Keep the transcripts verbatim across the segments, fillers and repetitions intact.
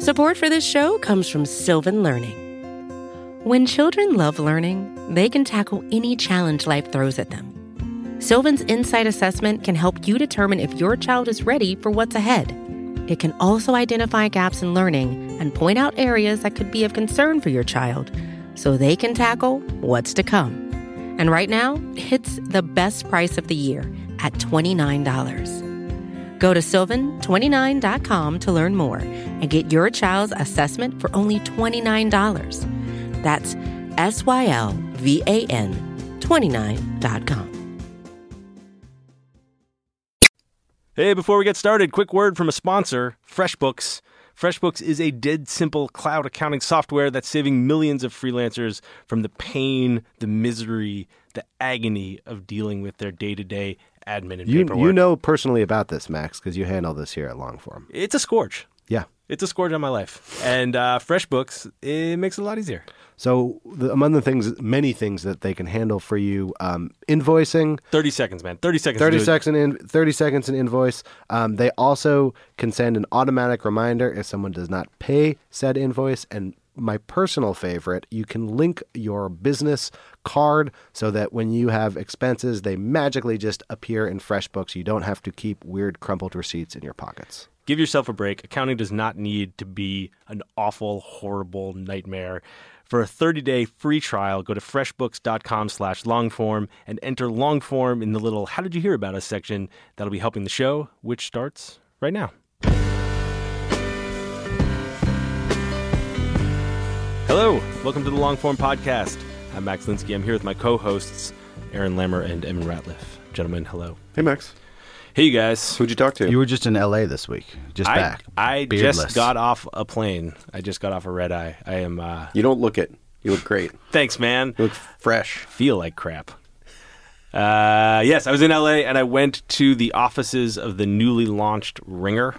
Support for this show comes from Sylvan Learning. When children love learning, they can tackle any challenge life throws at them. Sylvan's Insight Assessment can help you determine if your child is ready for what's ahead. It can also identify gaps in learning and point out areas that could be of concern for your child so they can tackle what's to come. And right now, it's the best price of the year at twenty-nine dollars. Go to sylvan twenty-nine dot com to learn more and get your child's assessment for only twenty-nine dollars. That's S Y L V A N twenty-nine dot com. Hey, before we get started, quick word from a sponsor, FreshBooks. FreshBooks is a dead simple cloud accounting software that's saving millions of freelancers from the pain, the misery, the agony of dealing with their day-to-day admin and you, paperwork. You know personally about this, Max, because you handle this here at Longform. It's a scourge. Yeah. It's a scourge on my life. And uh, FreshBooks, it makes it a lot easier. So the, among the things, many things that they can handle for you, um, invoicing. thirty seconds, man. thirty seconds. thirty seconds in, thirty seconds in invoice. Um, they also can send an automatic reminder if someone does not pay said invoice. And my personal favorite, you can link your business card so that when you have expenses, they magically just appear in FreshBooks. You don't have to keep weird crumpled receipts in your pockets. Give yourself a break. Accounting does not need to be an awful, horrible nightmare. For a thirty-day free trial, go to freshbooks.com slash longform and enter longform in the little How Did You Hear About Us section. That'll be helping the show, which starts right now. Hello, welcome to the Longform Podcast. I'm Max Linsky. I'm here with my co-hosts, Aaron Lammer and Evan Ratliff. Gentlemen, hello. Hey, Max. Hey, you guys. Who'd you talk to? You were just in L A this week, just I, back. I Beardless. just got off a plane. I just got off a red eye. I am... Uh, You don't look it. You look great. Thanks, man. You look fresh. Feel like crap. Uh, yes, I was in L A and I went to the offices of the newly launched Ringer.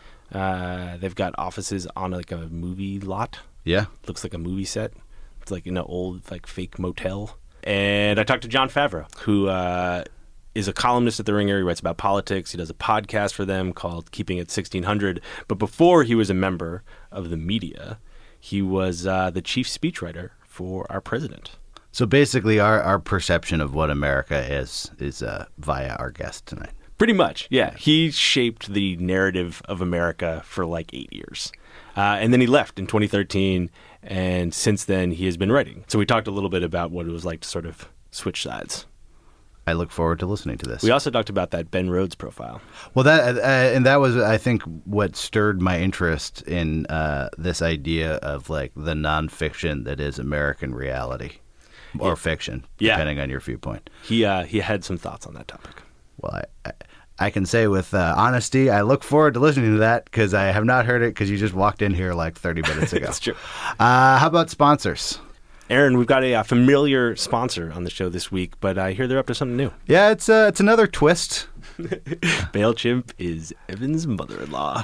Uh, they've got offices on like a movie lot. Yeah. Looks like a movie set. It's like in an old like fake motel. And I talked to Jon Favreau, who uh, is a columnist at the Ringer. He writes about politics. He does a podcast for them called Keeping It sixteen hundred. But before he was a member of the media, he was uh, the chief speechwriter for our president. So basically our, our perception of what America is is uh, via our guest tonight. Pretty much, yeah. He shaped the narrative of America for like eight years. Uh, and then he left in twenty thirteen, and since then he has been writing. So we talked a little bit about what it was like to sort of switch sides. I look forward to listening to this. We also talked about that Ben Rhodes profile. Well, that uh, and that was, I think, what stirred my interest in uh, this idea of like the nonfiction that is American reality or yeah. fiction, yeah. depending on your viewpoint. He uh, he had some thoughts on that topic. Well, I, I, I can say with uh, honesty, I look forward to listening to that because I have not heard it because you just walked in here like thirty minutes ago. That's true. Uh, how about sponsors? Aaron, we've got a, a familiar sponsor on the show this week, but I hear they're up to something new. Yeah, it's uh, it's another twist. MailChimp is Evan's mother-in-law.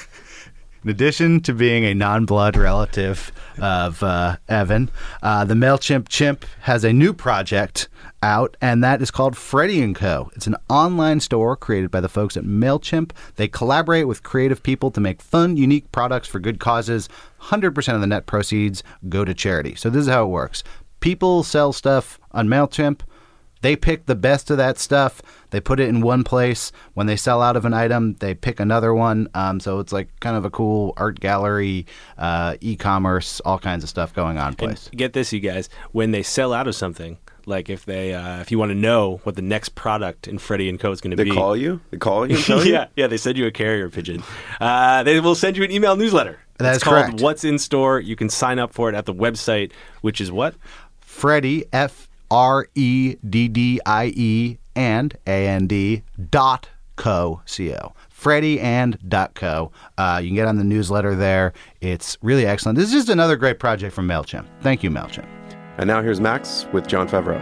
In addition to being a non-blood relative of uh, Evan, uh, the MailChimp chimp has a new project out, and that is called Freddie and Co. It's an online store created by the folks at MailChimp. They collaborate with creative people to make fun, unique products for good causes. one hundred percent of the net proceeds go to charity. So this is how it works. People sell stuff on MailChimp. They pick the best of that stuff. They put it in one place. When they sell out of an item, they pick another one. Um, so it's like kind of a cool art gallery, uh, e-commerce, all kinds of stuff going on place. And get this, you guys. When they sell out of something, like if they, uh, if you want to know what the next product in Freddie and Co. is going to They be. They call you? They call you and tell you? yeah, yeah. They send you a carrier pigeon. Uh, they will send you an email newsletter. That it's is called correct. What's in Store. You can sign up for it at the website, which is what? Freddie, F R E D D I E and A N D dot co, C O. Freddie and dot co. Uh, you can get on the newsletter there. It's really excellent. This is just another great project from MailChimp. Thank you, MailChimp. And now here's Max with Jon Favreau.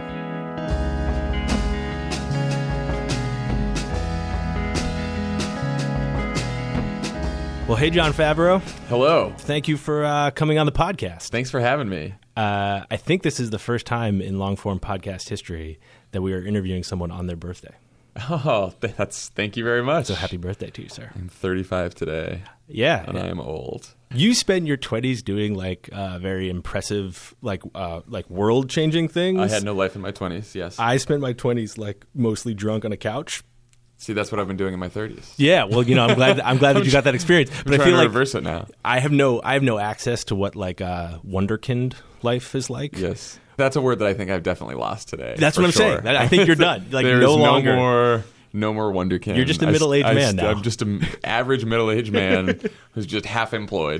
Well, hey, Jon Favreau. Hello. Thank you for uh, coming on the podcast. Thanks for having me. Uh, I think this is the first time in long-form podcast history that we are interviewing someone on their birthday. Oh, that's thank you very much. So happy birthday to you, sir. I'm thirty-five today, Yeah. and I am old. You spent your twenties doing like uh, very impressive, like uh, like world changing things. I had no life in my twenties. Yes. I spent my twenties like mostly drunk on a couch. See, that's what I've been doing in my thirties. Yeah, well, you know, I'm glad. I'm glad that you got that experience. I'm But I trying feel to like reverse it now. I have no, I have no access to what like uh, wonderkind life is like. Yes. That's a word that I think I've definitely lost today. That's for what I'm sure. saying. I think you're done. Like There no is longer. no more, no more wonderkind. You're just a I- middle-aged I- man now. I'm just an average middle-aged man who's just half employed,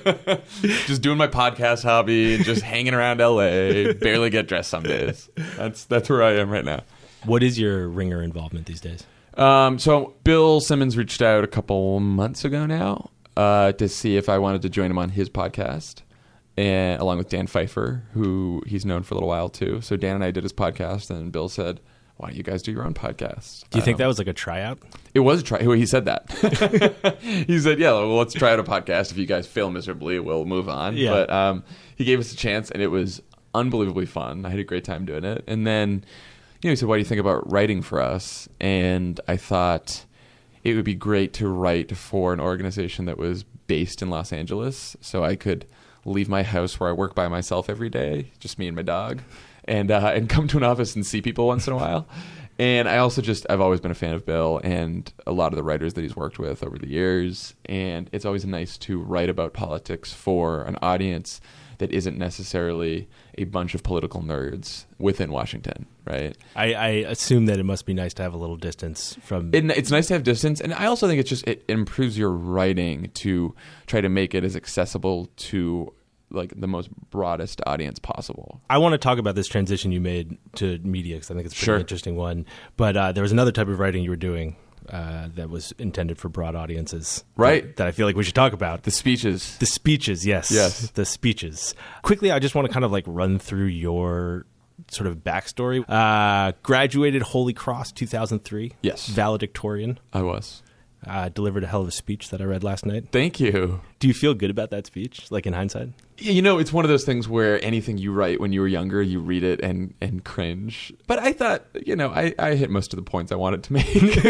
just doing my podcast hobby, just hanging around L A. Barely get dressed some days. That's that's where I am right now. What is your Ringer involvement these days? Um, so Bill Simmons reached out a couple months ago now uh, to see if I wanted to join him on his podcast, and along with Dan Pfeiffer, who he's known for a little while too. So Dan and I did his podcast, and Bill said, "Why don't you guys do your own podcast?" Do you think Um, that was like a tryout? It was a try. He said that. He said, "Yeah, well, let's try out a podcast. If you guys fail miserably, we'll move on." Yeah. But um, he gave us a chance, and it was unbelievably fun. I had a great time doing it. And then, you know, he said, "What do you think about writing for us?" And I thought it would be great to write for an organization that was based in Los Angeles, so I could leave my house where I work by myself every day, just me and my dog, and uh, and come to an office and see people once in a while. And I also just, I've always been a fan of Bill and a lot of the writers that he's worked with over the years. And it's always nice to write about politics for an audience that isn't necessarily a bunch of political nerds within Washington, right? I, I assume that it must be nice to have a little distance from. It, it's nice to have distance. And I also think it's just, it improves your writing to try to make it as accessible to like the most broadest audience possible. I want to talk about this transition you made to media because I think it's a pretty Sure. interesting one. But uh, there was another type of writing you were doing uh, that was intended for broad audiences, Right. That, that I feel like we should talk about. The speeches. The speeches, yes. Yes. The speeches. Quickly, I just want to kind of like run through your sort of backstory. Uh, graduated Holy Cross two thousand three. Yes. Valedictorian. I was. Uh, delivered a hell of a speech that I read last night. Thank you. Do you feel good about that speech, like in hindsight? You know, it's one of those things where anything you write when you were younger, you read it and, and cringe. But I thought, you know, I, I hit most of the points I wanted to make.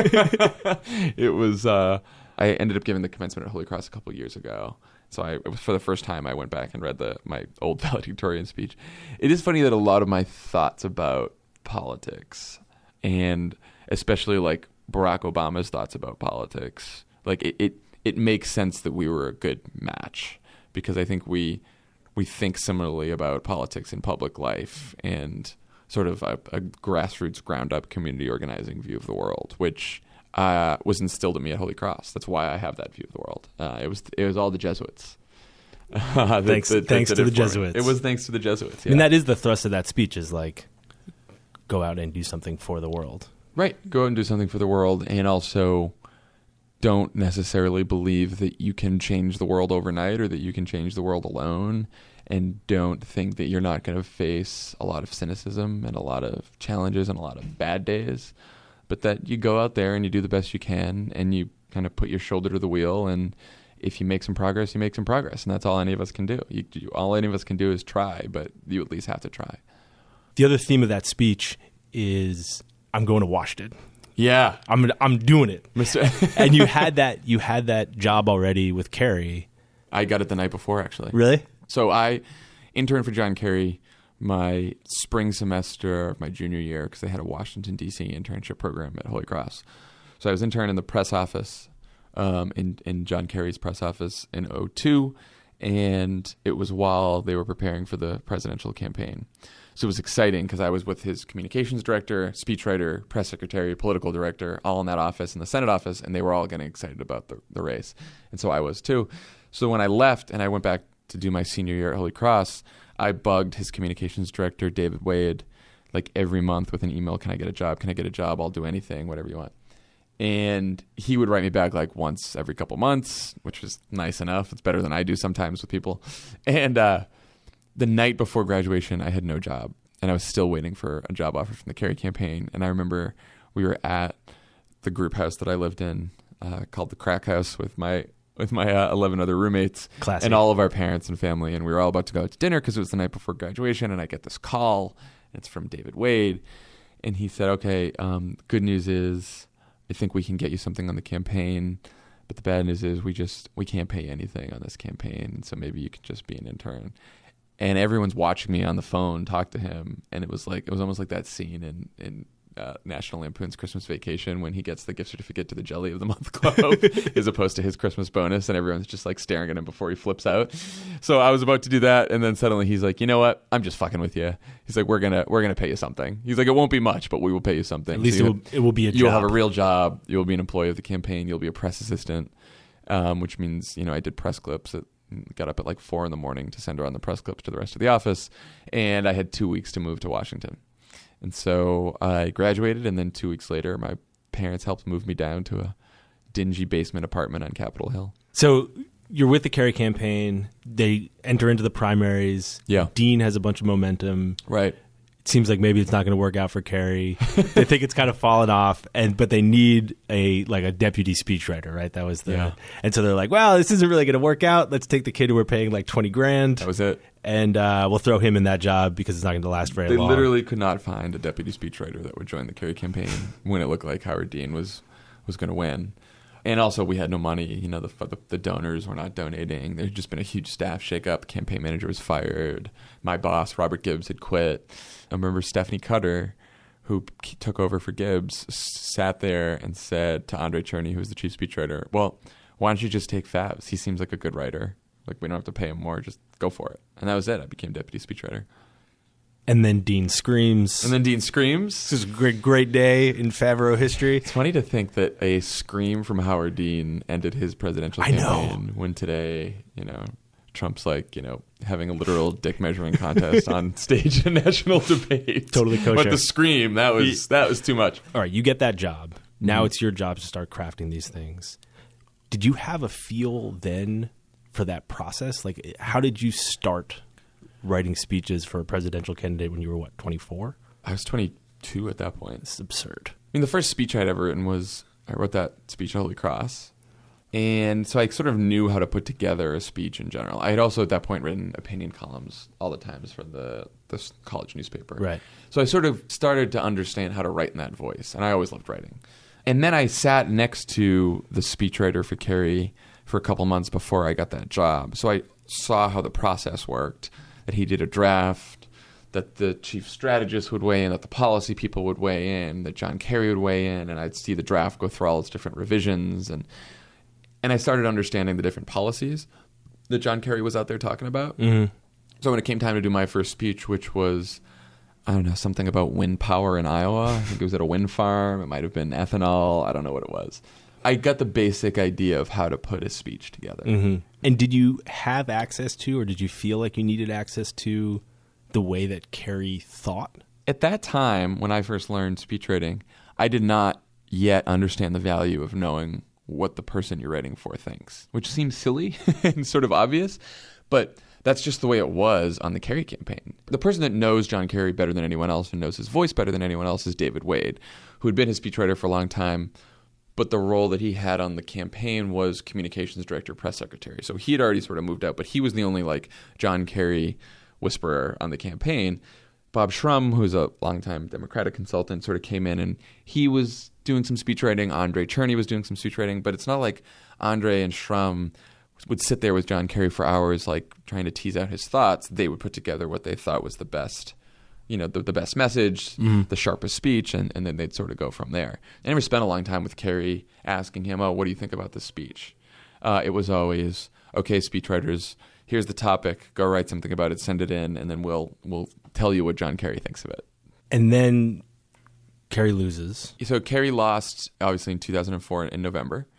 It was, uh, I ended up giving the commencement at Holy Cross a couple years ago. So I, it was for the first time I went back and read the my old valedictorian speech. It is funny that a lot of my thoughts about politics, and especially like Barack Obama's thoughts about politics, like it, it, it makes sense that we were a good match, because I think we we think similarly about politics in public life and sort of a, a grassroots, ground-up community organizing view of the world, which uh, was instilled in me at Holy Cross. That's why I have that view of the world. Uh, it was it was all the Jesuits. Uh, that- Thanks- that- that thanks did to it the for me. Jesuits. It was thanks to the Jesuits. I Yeah. mean, that is the thrust of that speech is like, go out and do something for the world. Right. Go out and do something for the world, and also don't necessarily believe that you can change the world overnight or that you can change the world alone, and don't think that you're not going to face a lot of cynicism and a lot of challenges and a lot of bad days, but that you go out there and you do the best you can and you kind of put your shoulder to the wheel, and if you make some progress, you make some progress, and that's all any of us can do. You, you, all any of us can do is try, but you at least have to try. The other theme of that speech is I'm going to Washington. Yeah. I'm I'm doing it. Mister And you had that you had that job already with Kerry. I got it the night before, actually. Really? So I interned for John Kerry my spring semester of my junior year because they had a Washington, D C internship program at Holy Cross. So I was intern in the press office, um, in, in John Kerry's press office in oh two, and it was while they were preparing for the presidential campaign. So it was exciting because I was with his communications director, speechwriter, press secretary, political director, all in that office, in the Senate office, and they were all getting excited about the, the race. And so I was too. So when I left and I went back to do my senior year at Holy Cross, I bugged his communications director, David Wade, like every month with an email, can I get a job? Can I get a job? I'll do anything, whatever you want. And he would write me back like once every couple months, which was nice enough. It's better than I do sometimes with people. And uh, the night before graduation, I had no job, and I was still waiting for a job offer from the Kerry campaign. And I remember we were at the group house that I lived in, uh, called the Crack House, with my with my uh, eleven other roommates Classy. and all of our parents and family. And we were all about to go out to dinner because it was the night before graduation. And I get this call, and it's from David Wade. and he said, okay, um, good news is I think we can get you something on the campaign, but the bad news is we just we can't pay you anything on this campaign, so maybe you could just be an intern. And everyone's watching me on the phone talk to him, and it was like it was almost like that scene in in uh, National Lampoon's Christmas Vacation when he gets the gift certificate to the Jelly of the Month Club as opposed to his Christmas bonus, and everyone's just like staring at him before he flips out. So I was about to do that, and then suddenly he's like, you know what? I'm just fucking with you. He's like, we're gonna we're gonna pay you something. He's like, it won't be much, but we will pay you something. At least so it will, it will be a You'll job. have a real job. You'll be an employee of the campaign. You'll be a press assistant, um, which means, you know, I did press clips at got up at like four in the morning to send around the press clips to the rest of the office. And I had two weeks to move to Washington. And so I graduated, and then two weeks later, my parents helped move me down to a dingy basement apartment on Capitol Hill. So you're with the Kerry campaign. They enter into the primaries. Yeah. Dean has a bunch of momentum. Right. It seems like maybe it's not going to work out for Kerry. They think it's kind of fallen off, and but they need a like a deputy speechwriter, right? That was the, Yeah. and so they're like, well, this isn't really going to work out. Let's take the kid who we're paying like twenty grand. That was it. And uh, we'll throw him in that job because it's not going to last very They long. literally could not find a deputy speechwriter that would join the Kerry campaign when it looked like Howard Dean was was going to win. And also, we had no money. You know, the, the the donors were not donating. There had just been a huge staff shakeup. The campaign manager was fired. My boss, Robert Gibbs, had quit. I remember Stephanie Cutter, who k- took over for Gibbs, s- sat there and said to Andre Cherney, who was the chief speechwriter, well, why don't you just take Favs? He seems like a good writer. Like, we don't have to pay him more. Just go for it. And that was it. I became deputy speechwriter. And then Dean screams. And then Dean screams. This is a great, great day in Favreau history. It's funny to think that a scream from Howard Dean ended his presidential I know. campaign when today, you know, Trump's like, you know, having a literal dick measuring contest on stage in a national debate. Totally kosher. But the scream, that was that was too much. All right, you get that job. Now Mhm. it's your job to start crafting these things. Did you have a feel then for that process? Like, how did you start writing speeches for a presidential candidate when you were, what, twenty-four? I was twenty-two at that point. It's absurd. I mean, the first speech I'd ever written was, I wrote that speech at Holy Cross. And so I sort of knew how to put together a speech in general. I had also at that point written opinion columns all the times for the, the college newspaper. Right. So I sort of started to understand how to write in that voice. And I always loved writing. And then I sat next to the speechwriter for Kerry for a couple months before I got that job. So I saw how the process worked, that he did a draft, that the chief strategist would weigh in, that the policy people would weigh in, that John Kerry would weigh in, and I'd see the draft go through all its different revisions. And and I started understanding the different policies that John Kerry was out there talking about. Mm-hmm. So when it came time to do my first speech, which was, I don't know, something about wind power in Iowa. I think it was at a wind farm. It might have been ethanol. I don't know what it was. I got the basic idea of how to put a speech together. Mm-hmm. And did you have access to, or did you feel like you needed access to the way that Kerry thought? At that time, when I first learned speech writing, I did not yet understand the value of knowing what the person you're writing for thinks, which seems silly and sort of obvious, but that's just the way it was on the Kerry campaign. The person that knows John Kerry better than anyone else and knows his voice better than anyone else is David Wade, who had been his speechwriter for a long time, but the role that he had on the campaign was communications director, press secretary. So he had already sort of moved out, but he was the only like John Kerry whisperer on the campaign. Bob Shrum, who's a longtime Democratic consultant, sort of came in and he was doing some speechwriting. Andre Cherney was doing some speechwriting, but it's not like Andre and Shrum would sit there with John Kerry for hours, like trying to tease out his thoughts. They would put together what they thought was the best, you know, the, the best message, mm-hmm. the sharpest speech, and, and then they'd sort of go from there. I never spent a long time with Kerry asking him, oh, what do you think about this speech? Uh, it was always, okay, speechwriters, here's the topic, go write something about it, send it in, and then we'll we'll tell you what John Kerry thinks of it. And then Kerry loses. So Kerry lost, obviously, in two thousand four in November,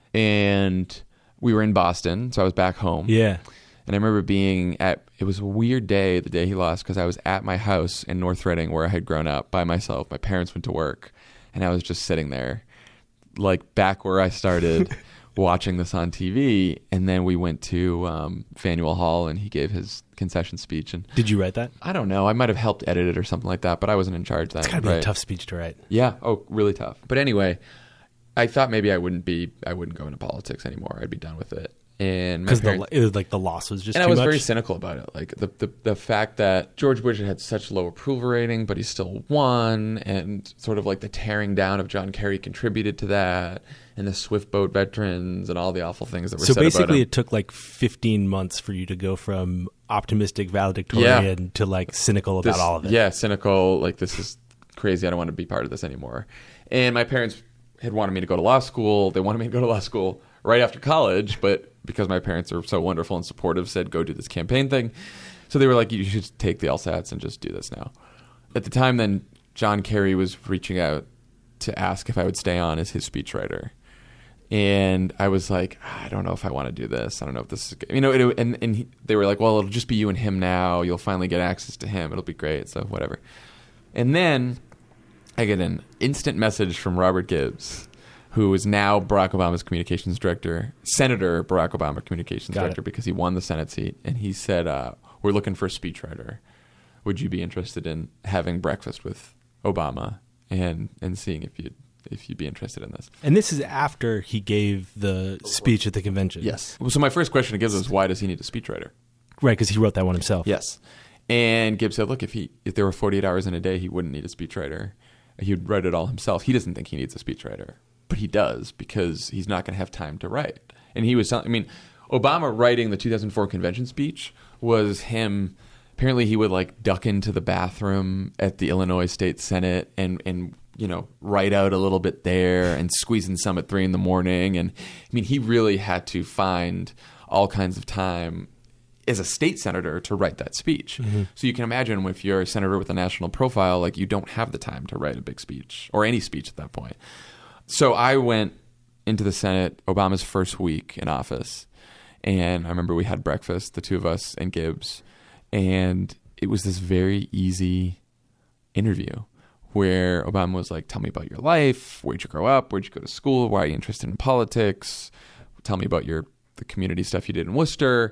and we were in Boston, so I was back home. Yeah. And I remember being at, it was a weird day, the day he lost, because I was at my house in North Reading where I had grown up by myself. My parents went to work, and I was just sitting there, like back where I started watching this on T V. And then we went to um, Faneuil Hall, and he gave his concession speech. And did you write that? I don't know. I might have helped edit it or something like that, but I wasn't in charge then. It's got to be right? a tough speech to write. Yeah. Oh, really tough. But anyway, I thought maybe I wouldn't be, I wouldn't go into politics anymore. I'd be done with it. And my Because the parents, it was like the loss was just and too I was much. very cynical about it. Like the, the the fact that George Bush had such low approval rating, but he still won, and sort of like the tearing down of John Kerry contributed to that, and the Swift boat veterans and all the awful things that were So said about basically, him. it took like fifteen months for you to go from optimistic valedictorian Yeah. to like cynical about This- all of it. Yeah, cynical. Like, this is crazy. I don't want to be part of this anymore. And my parents had wanted me to go to law school. They wanted me to go to law school right after college, but because my parents are so wonderful and supportive, said go do this campaign thing. So they were like, you should take the LSATs and just do this now. At the time, then John Kerry was reaching out to ask if I would stay on as his speechwriter. And I was like, I don't know if I want to do this. I don't know if this is good. You know, it, and, and he, they were like, well, it'll just be you and him now. You'll finally get access to him. It'll be great. So whatever. And then I get an instant message from Robert Gibbs, who is now Barack Obama's communications director, Senator Barack Obama communications Got director, it. because he won the Senate seat. And he said, uh, we're looking for a speechwriter. Would you be interested in having breakfast with Obama and, and seeing if you'd, if you'd be interested in this? And this is after he gave the speech at the convention. Yes. So my first question to Gibbs was, why does he need a speechwriter? Right, because he wrote that one himself. Yes. And Gibbs said, look, if he if there were forty-eight hours in a day, he wouldn't need a speechwriter. He would write it all himself. He doesn't think he needs a speechwriter, but he does, because he's not going to have time to write. And he was telling, I mean, Obama writing the two thousand four convention speech was him. Apparently he would like duck into the bathroom at the Illinois State Senate and, and you know, write out a little bit there and squeeze in some at three in the morning. And I mean, he really had to find all kinds of time as a state senator to write that speech. Mm-hmm. So you can imagine if you're a senator with a national profile, like you don't have the time to write a big speech or any speech at that point. So I went into the Senate Obama's first week in office. And I remember we had breakfast, the two of us and Gibbs. And it was this very easy interview where Obama was like, tell me about your life. Where'd you grow up? Where'd you go to school? Why are you interested in politics? Tell me about your the community stuff you did in Worcester.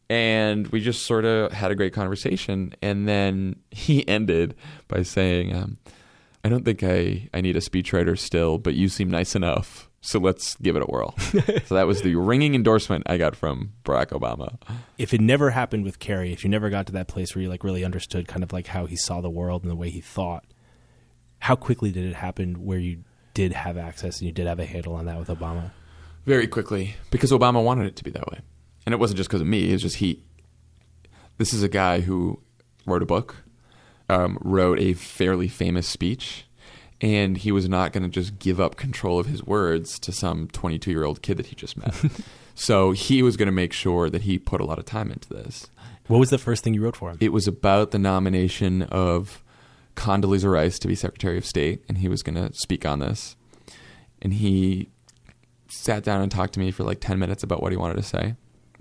And we just sort of had a great conversation. And then he ended by saying, um, I don't think I, I need a speechwriter still, but you seem nice enough. So let's give it a whirl. So that was the ringing endorsement I got from Barack Obama. If it never happened with Kerry, if you never got to that place where you like really understood kind of like how he saw the world and the way he thought, how quickly did it happen where you did have access and you did have a handle on that with Obama? Very quickly, because Obama wanted it to be that way. And it wasn't just because of me. It was just he. This is a guy who wrote a book, um, wrote a fairly famous speech, and he was not going to just give up control of his words to some twenty-two-year-old kid that he just met. So he was going to make sure that he put a lot of time into this. What was the first thing you wrote for him? It was about the nomination of Condoleezza Rice to be Secretary of State, and he was going to speak on this. And he sat down and talked to me for like ten minutes about what he wanted to say.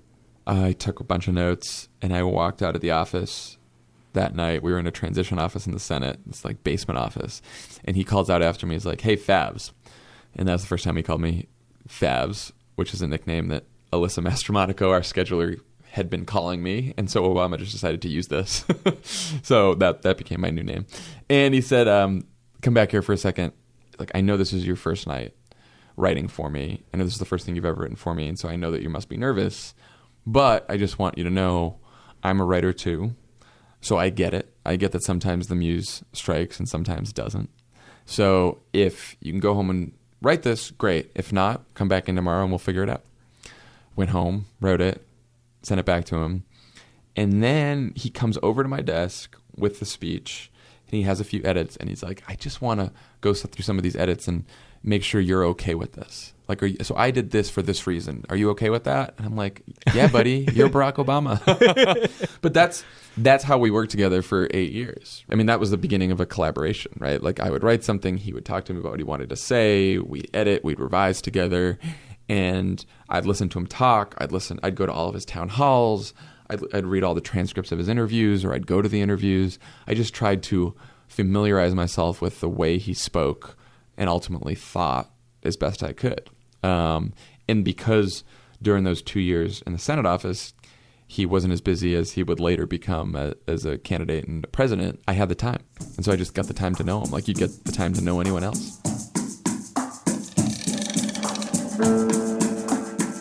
I took a bunch of notes, and I walked out of the office that night. We were in a transition office in the Senate, this like basement office. And he calls out after me. He's like, hey, Favs. And that's the first time he called me Favs, which is a nickname that Alyssa Mastromonaco, our scheduler, had been calling me. And so Obama just decided to use this. So that, that became my new name. And he said, um, come back here for a second. Like, I know this is your first night writing for me. I know this is the first thing you've ever written for me. And so I know that you must be nervous. But I just want you to know I'm a writer too. So I get it. I get that sometimes the muse strikes and sometimes doesn't. So if you can go home and write this, great. If not, come back in tomorrow and we'll figure it out. Went home, wrote it, sent it back to him. And then he comes over to my desk with the speech and he has a few edits and he's like, I just want to go through some of these edits and make sure you're okay with this. Like, are you, so I did this for this reason. Are you okay with that? And I'm like, yeah, buddy, you're Barack Obama. But that's that's how we worked together for eight years. I mean, that was the beginning of a collaboration, right? Like, I would write something, he would talk to me about what he wanted to say, we'd edit, we'd revise together, and I'd listen to him talk. I'd listen. I'd go to all of his town halls. I'd, I'd read all the transcripts of his interviews, or I'd go to the interviews. I just tried to familiarize myself with the way he spoke and ultimately thought as best I could. Um, and because during those two years in the Senate office, he wasn't as busy as he would later become a, as a candidate and a president, I had the time. And so I just got the time to know him like you get the time to know anyone else.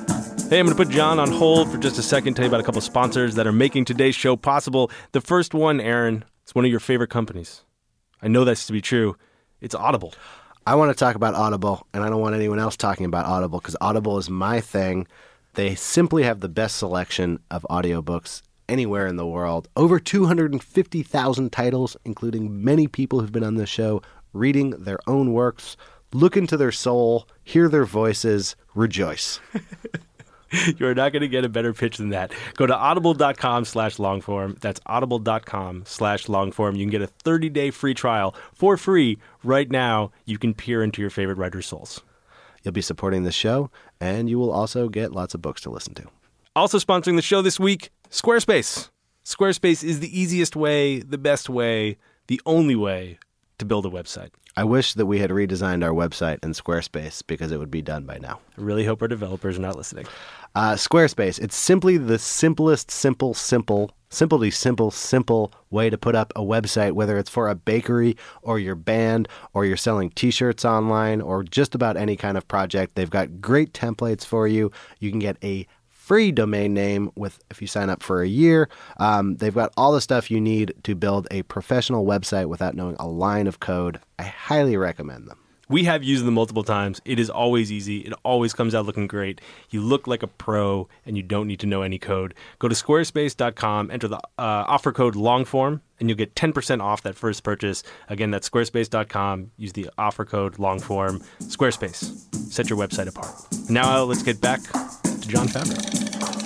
Hey, I'm going to put John on hold for just a second, tell you about a couple of sponsors that are making today's show possible. The first one, Aaron, is one of your favorite companies. I know that's to be true. It's Audible. I want to talk about Audible, and I don't want anyone else talking about Audible because Audible is my thing. They simply have the best selection of audiobooks anywhere in the world. Over two hundred fifty thousand titles, including many people who've been on this show, reading their own works. Look into their soul, hear their voices, rejoice. You're not going to get a better pitch than that. Go to audible.com slash longform. That's audible.com slash longform. You can get a thirty-day free trial for free right now. You can peer into your favorite writer's souls. You'll be supporting the show, and you will also get lots of books to listen to. Also sponsoring the show this week, Squarespace. Squarespace is the easiest way, the best way, the only way to build a website. I wish that we had redesigned our website in Squarespace because it would be done by now. I really hope our developers are not listening. Uh, Squarespace, it's simply the simplest, simple, simple, simply simple, simple way to put up a website, whether it's for a bakery or your band or you're selling t-shirts online or just about any kind of project. They've got great templates for you. You can get a free domain name with if you sign up for a year. Um, they've got all the stuff you need to build a professional website without knowing a line of code. I highly recommend them. We have used them multiple times. It is always easy. It always comes out looking great. You look like a pro, and you don't need to know any code. Go to squarespace dot com, enter the uh, offer code LONGFORM, and you'll get ten percent off that first purchase. Again, that's squarespace dot com. Use the offer code LONGFORM. Squarespace. Set your website apart. Now let's get back to Jon Favreau.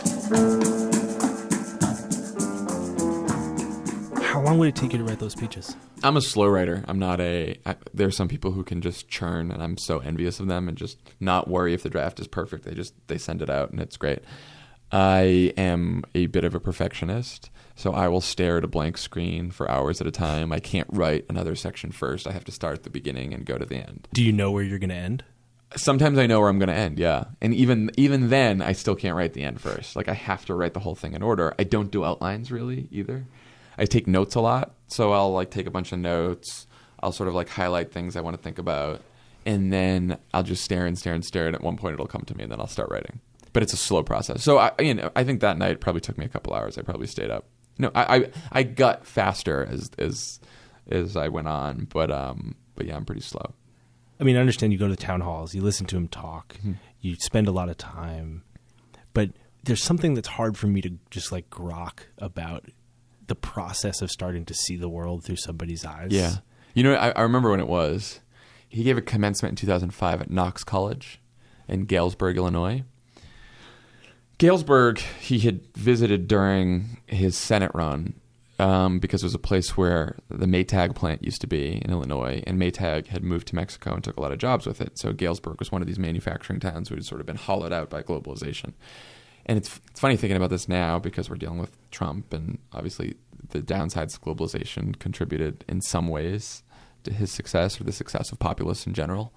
How long would it take you to write those speeches? I'm a slow writer. I'm not a. I, there are some people who can just churn, and I'm so envious of them and just not worry if the draft is perfect. They just they send it out, and it's great. I am a bit of a perfectionist, so I will stare at a blank screen for hours at a time. I can't write another section first. I have to start at the beginning and go to the end. Do you know where you're going to end? Sometimes I know where I'm going to end, yeah. And even even then, I still can't write the end first. Like, I have to write the whole thing in order. I don't do outlines, really, either. I take notes a lot, so I'll, like, take a bunch of notes. I'll sort of, like, highlight things I want to think about. And then I'll just stare and stare and stare, and at one point it'll come to me, and then I'll start writing. But it's a slow process. So, I, you know, I think that night probably took me a couple hours. I probably stayed up. No, I I, I got faster as as as I went on, but um, but yeah, I'm pretty slow. I mean, I understand you go to town halls, you listen to him talk, mm-hmm. you spend a lot of time, but there's something that's hard for me to just like grok about the process of starting to see the world through somebody's eyes. Yeah. You know, I, I remember when it was. He gave a commencement in two thousand five at Knox College in Galesburg, Illinois. Galesburg, he had visited during his Senate run um, because it was a place where the Maytag plant used to be in Illinois, and Maytag had moved to Mexico and took a lot of jobs with it. So Galesburg was one of these manufacturing towns who had sort of been hollowed out by globalization. And it's, it's funny thinking about this now because we're dealing with Trump, and obviously the downsides of globalization contributed in some ways to his success or the success of populists in general.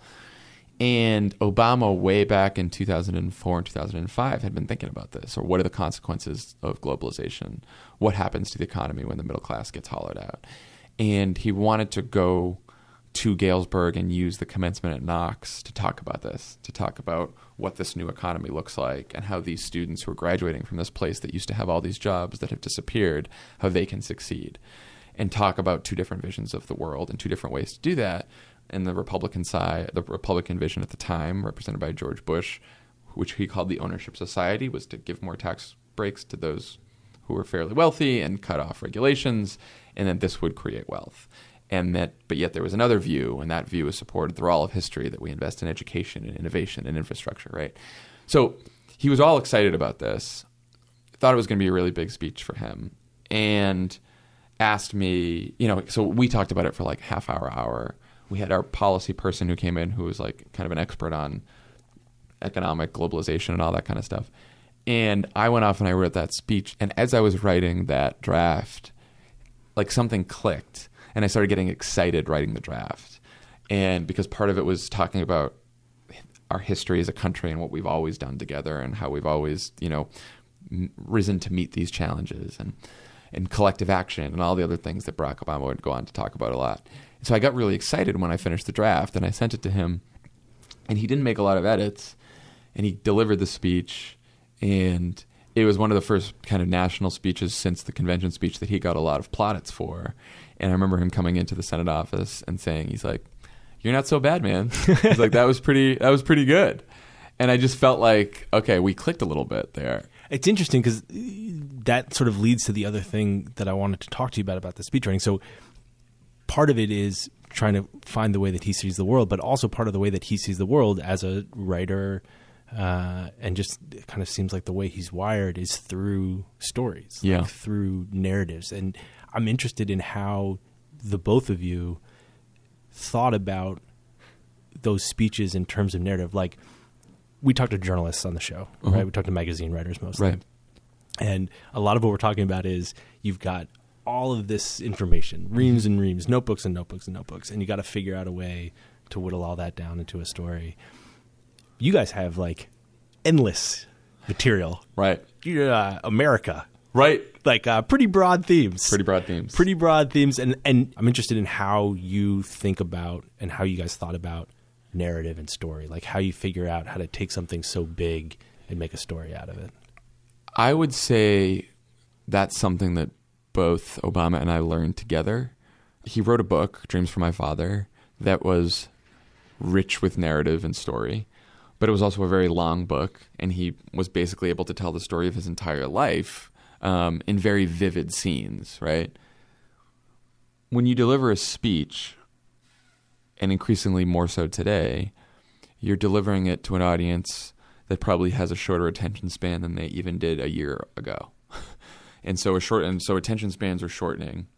And Obama, way back in two thousand four and two thousand five, had been thinking about this, or what are the consequences of globalization? What happens to the economy when the middle class gets hollowed out? And he wanted to go to Galesburg and use the commencement at Knox to talk about this, to talk about what this new economy looks like and how these students who are graduating from this place that used to have all these jobs that have disappeared, how they can succeed, and talk about two different visions of the world and two different ways to do that. And the Republican side, the Republican vision at the time, represented by George Bush, which he called the ownership society, was to give more tax breaks to those who were fairly wealthy and cut off regulations, and that this would create wealth. And that, but yet there was another view, and that view is supported through all of history, that we invest in education and innovation and infrastructure, right? So he was all excited about this, thought it was going to be a really big speech for him, and asked me, you know, so we talked about it for like half hour, hour. We had our policy person who came in who was like kind of an expert on economic globalization and all that kind of stuff. And I went off and I wrote that speech. And as I was writing that draft, like something clicked. And I started getting excited writing the draft. And because part of it was talking about our history as a country and what we've always done together and how we've always, you know, risen to meet these challenges and, and collective action and all the other things that Barack Obama would go on to talk about a lot. So I got really excited when I finished the draft, and I sent it to him, and he didn't make a lot of edits, and he delivered the speech, and it was one of the first kind of national speeches since the convention speech that he got a lot of plaudits for. And I remember him coming into the Senate office and saying, he's like, "You're not so bad, man." He's like, that was pretty, that was pretty good. And I just felt like, okay, we clicked a little bit there. It's interesting because that sort of leads to the other thing that I wanted to talk to you about, about the speech writing. So part of it is trying to find the way that he sees the world, but also part of the way that he sees the world as a writer, uh, and just it kind of seems like the way he's wired is through stories, yeah. like through narratives. And I'm interested in how the both of you thought about those speeches in terms of narrative. Like, we talk to journalists on the show, uh-huh. right? We talk to magazine writers mostly. Right. And a lot of what we're talking about is you've got all of this information, reams and reams, notebooks and notebooks and notebooks, and you got to figure out a way to whittle all that down into a story. You guys have like endless material. Right. Uh, America. Right. Like uh, pretty broad themes. Pretty broad themes. Pretty broad themes. And, and I'm interested in how you think about and how you guys thought about narrative and story, like how you figure out how to take something so big and make a story out of it. I would say that's something that both Obama and I learned together. He wrote a book, Dreams for My Father, that was rich with narrative and story, but it was also a very long book, and he was basically able to tell the story of his entire life um, in very vivid scenes, right? When you deliver a speech, and increasingly more so today, you're delivering it to an audience that probably has a shorter attention span than they even did a year ago. and so a short and so attention spans are shortening.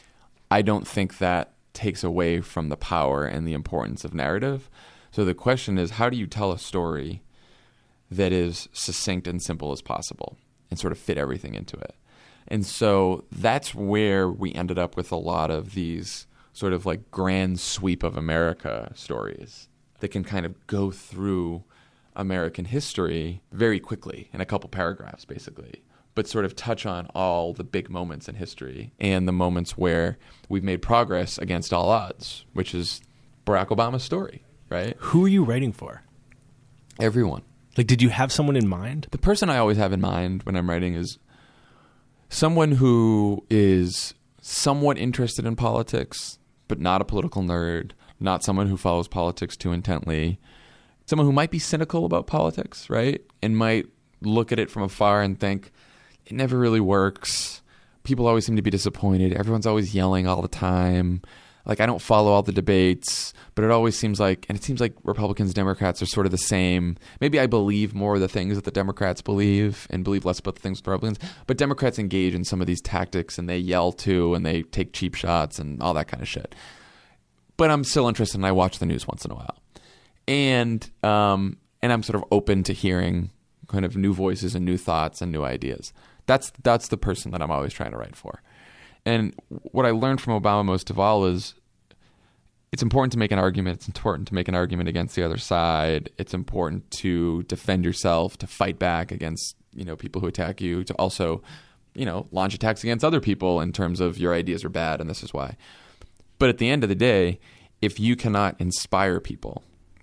I don't think that takes away from the power and the importance of narrative. So the question is, how do you tell a story that is succinct and simple as possible and sort of fit everything into it? And so that's where we ended up with a lot of these sort of like grand sweep of America stories that can kind of go through American history very quickly in a couple paragraphs, basically, but sort of touch on all the big moments in history and the moments where we've made progress against all odds, which is Barack Obama's story, right? Who are you writing for? Everyone. Like, did you have someone in mind? The person I always have in mind when I'm writing is someone who is somewhat interested in politics, but not a political nerd, not someone who follows politics too intently, someone who might be cynical about politics, right? And might look at it from afar and think, it never really works. People always seem to be disappointed. Everyone's always yelling all the time. Like, I don't follow all the debates, but it always seems like, and it seems like Republicans, Democrats are sort of the same. Maybe I believe more of the things that the Democrats believe and believe less about the things the Republicans, but Democrats engage in some of these tactics and they yell too and they take cheap shots and all that kind of shit. But I'm still interested and I watch the news once in a while. And, um, and I'm sort of open to hearing kind of new voices and new thoughts and new ideas. That's, that's the person that I'm always trying to write for. And what I learned from Obama most of all is it's important to make an argument. It's important to make an argument against the other side. It's important to defend yourself, to fight back against, you know, people who attack you, to also, you know, launch attacks against other people in terms of your ideas are bad and this is why. But at the end of the day, if you cannot inspire people,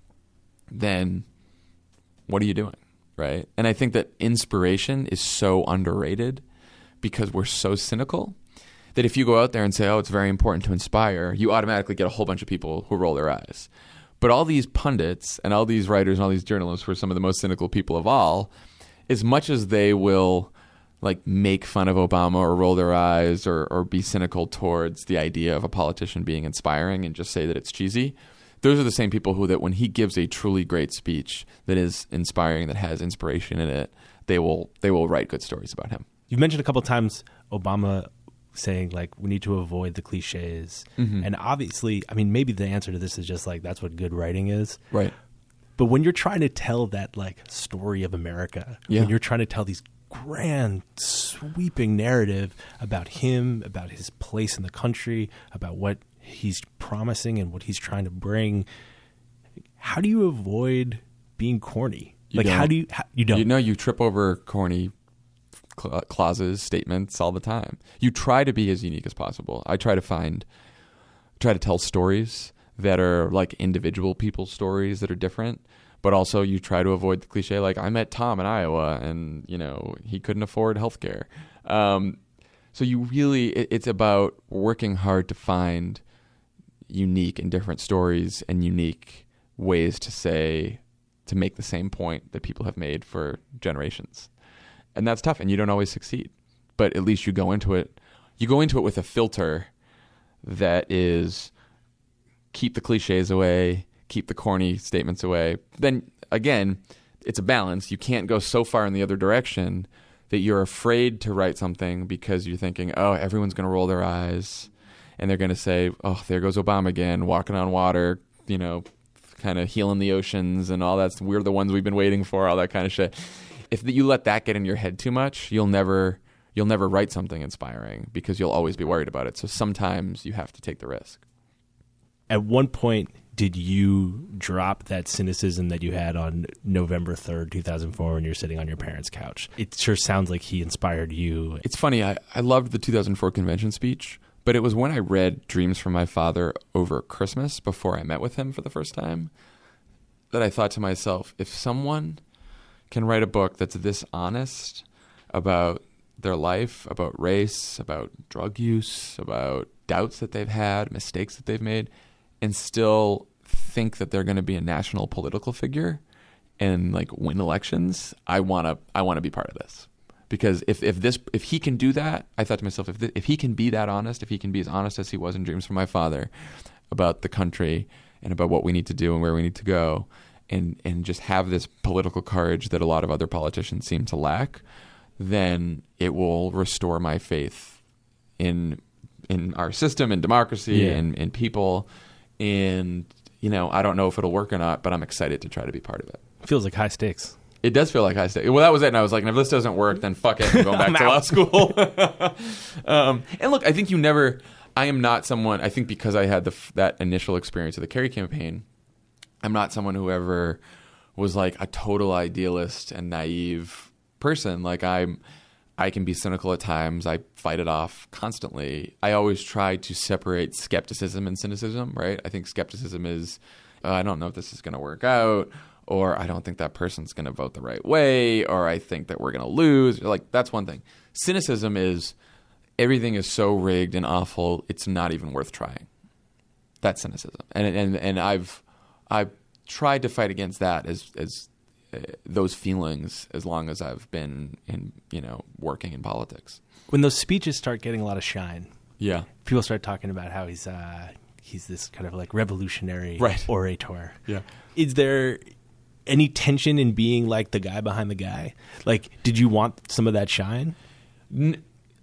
then what are you doing, right? And I think that inspiration is so underrated because we're so cynical that if you go out there and say, oh, it's very important to inspire, you automatically get a whole bunch of people who roll their eyes. But all these pundits and all these writers and all these journalists who are some of the most cynical people of all, as much as they will like make fun of Obama or roll their eyes or, or be cynical towards the idea of a politician being inspiring and just say that it's cheesy, those are the same people who that when he gives a truly great speech that is inspiring, that has inspiration in it, they will they will write good stories about him. You've mentioned a couple of times Obama saying like we need to avoid the cliches. Mm-hmm. And obviously, I mean, maybe the answer to this is just like that's what good writing is. Right. But when you're trying to tell that like story of America, yeah. when you're trying to tell these grand sweeping narrative about him, about his place in the country, about what he's promising and what he's trying to bring, how do you avoid being corny? You like don't. how do you how, you don't you know you trip over corny clauses, statements all the time. You try to be as unique as possible. I try to find, try to tell stories that are like individual people's stories that are different. But also you try to avoid the cliche, like I met Tom in Iowa and, you know, he couldn't afford healthcare. Um, so you really, it, it's about working hard to find unique and different stories and unique ways to say, to make the same point that people have made for generations. And that's tough, and you don't always succeed. But at least you go into it, you go into it with a filter that is keep the cliches away, keep the corny statements away. Then again, it's a balance. You can't go so far in the other direction that you're afraid to write something because you're thinking, oh, everyone's going to roll their eyes and they're going to say, oh, there goes Obama again, walking on water, you know, kind of healing the oceans and all that. We're the ones we've been waiting for, all that kind of shit. If you let that get in your head too much, you'll never you'll never write something inspiring because you'll always be worried about it. So sometimes you have to take the risk. At one point, did you drop that cynicism that you had on November third, two thousand four, when you're sitting on your parents' couch? It sure sounds like he inspired you. It's funny. I, I loved the two thousand four convention speech, but it was when I read Dreams from My Father over Christmas before I met with him for the first time that I thought to myself, if someone can write a book that's this honest about their life, about race, about drug use, about doubts that they've had, mistakes that they've made, and still think that they're going to be a national political figure and like win elections, I want to I want to be part of this. Because if, if this if he can do that, I thought to myself, if th- if he can be that honest, if he can be as honest as he was in Dreams from My Father about the country and about what we need to do and where we need to go, and and just have this political courage that a lot of other politicians seem to lack, then it will restore my faith in in our system and democracy Yeah. and, and people. And, you know, I don't know if it'll work or not, but I'm excited to try to be part of it. Feels like high stakes. It does feel like high stakes. Well, that was it. And I was like, if this doesn't work, then fuck it. I'm going back I'm to out. law school. um, and look, I think you never, I am not someone, I think because I had the that initial experience of the Kerry campaign, I'm not someone who ever was like a total idealist and naive person. Like I'm, I can be cynical at times. I fight it off constantly. I always try to separate skepticism and cynicism, right? I think skepticism is, uh, I don't know if this is going to work out, or I don't think that person's going to vote the right way, or I think that we're going to lose. Like, that's one thing. Cynicism is everything is so rigged and awful, it's not even worth trying. That's cynicism. And and and I've I've tried to fight against that as as uh, those feelings as long as I've been in, you know, working in politics. When those speeches start getting a lot of shine, Yeah. people start talking about how he's uh, he's this kind of like revolutionary Right. orator. Yeah. Is there any tension in being like the guy behind the guy? Like, did you want some of that shine? N-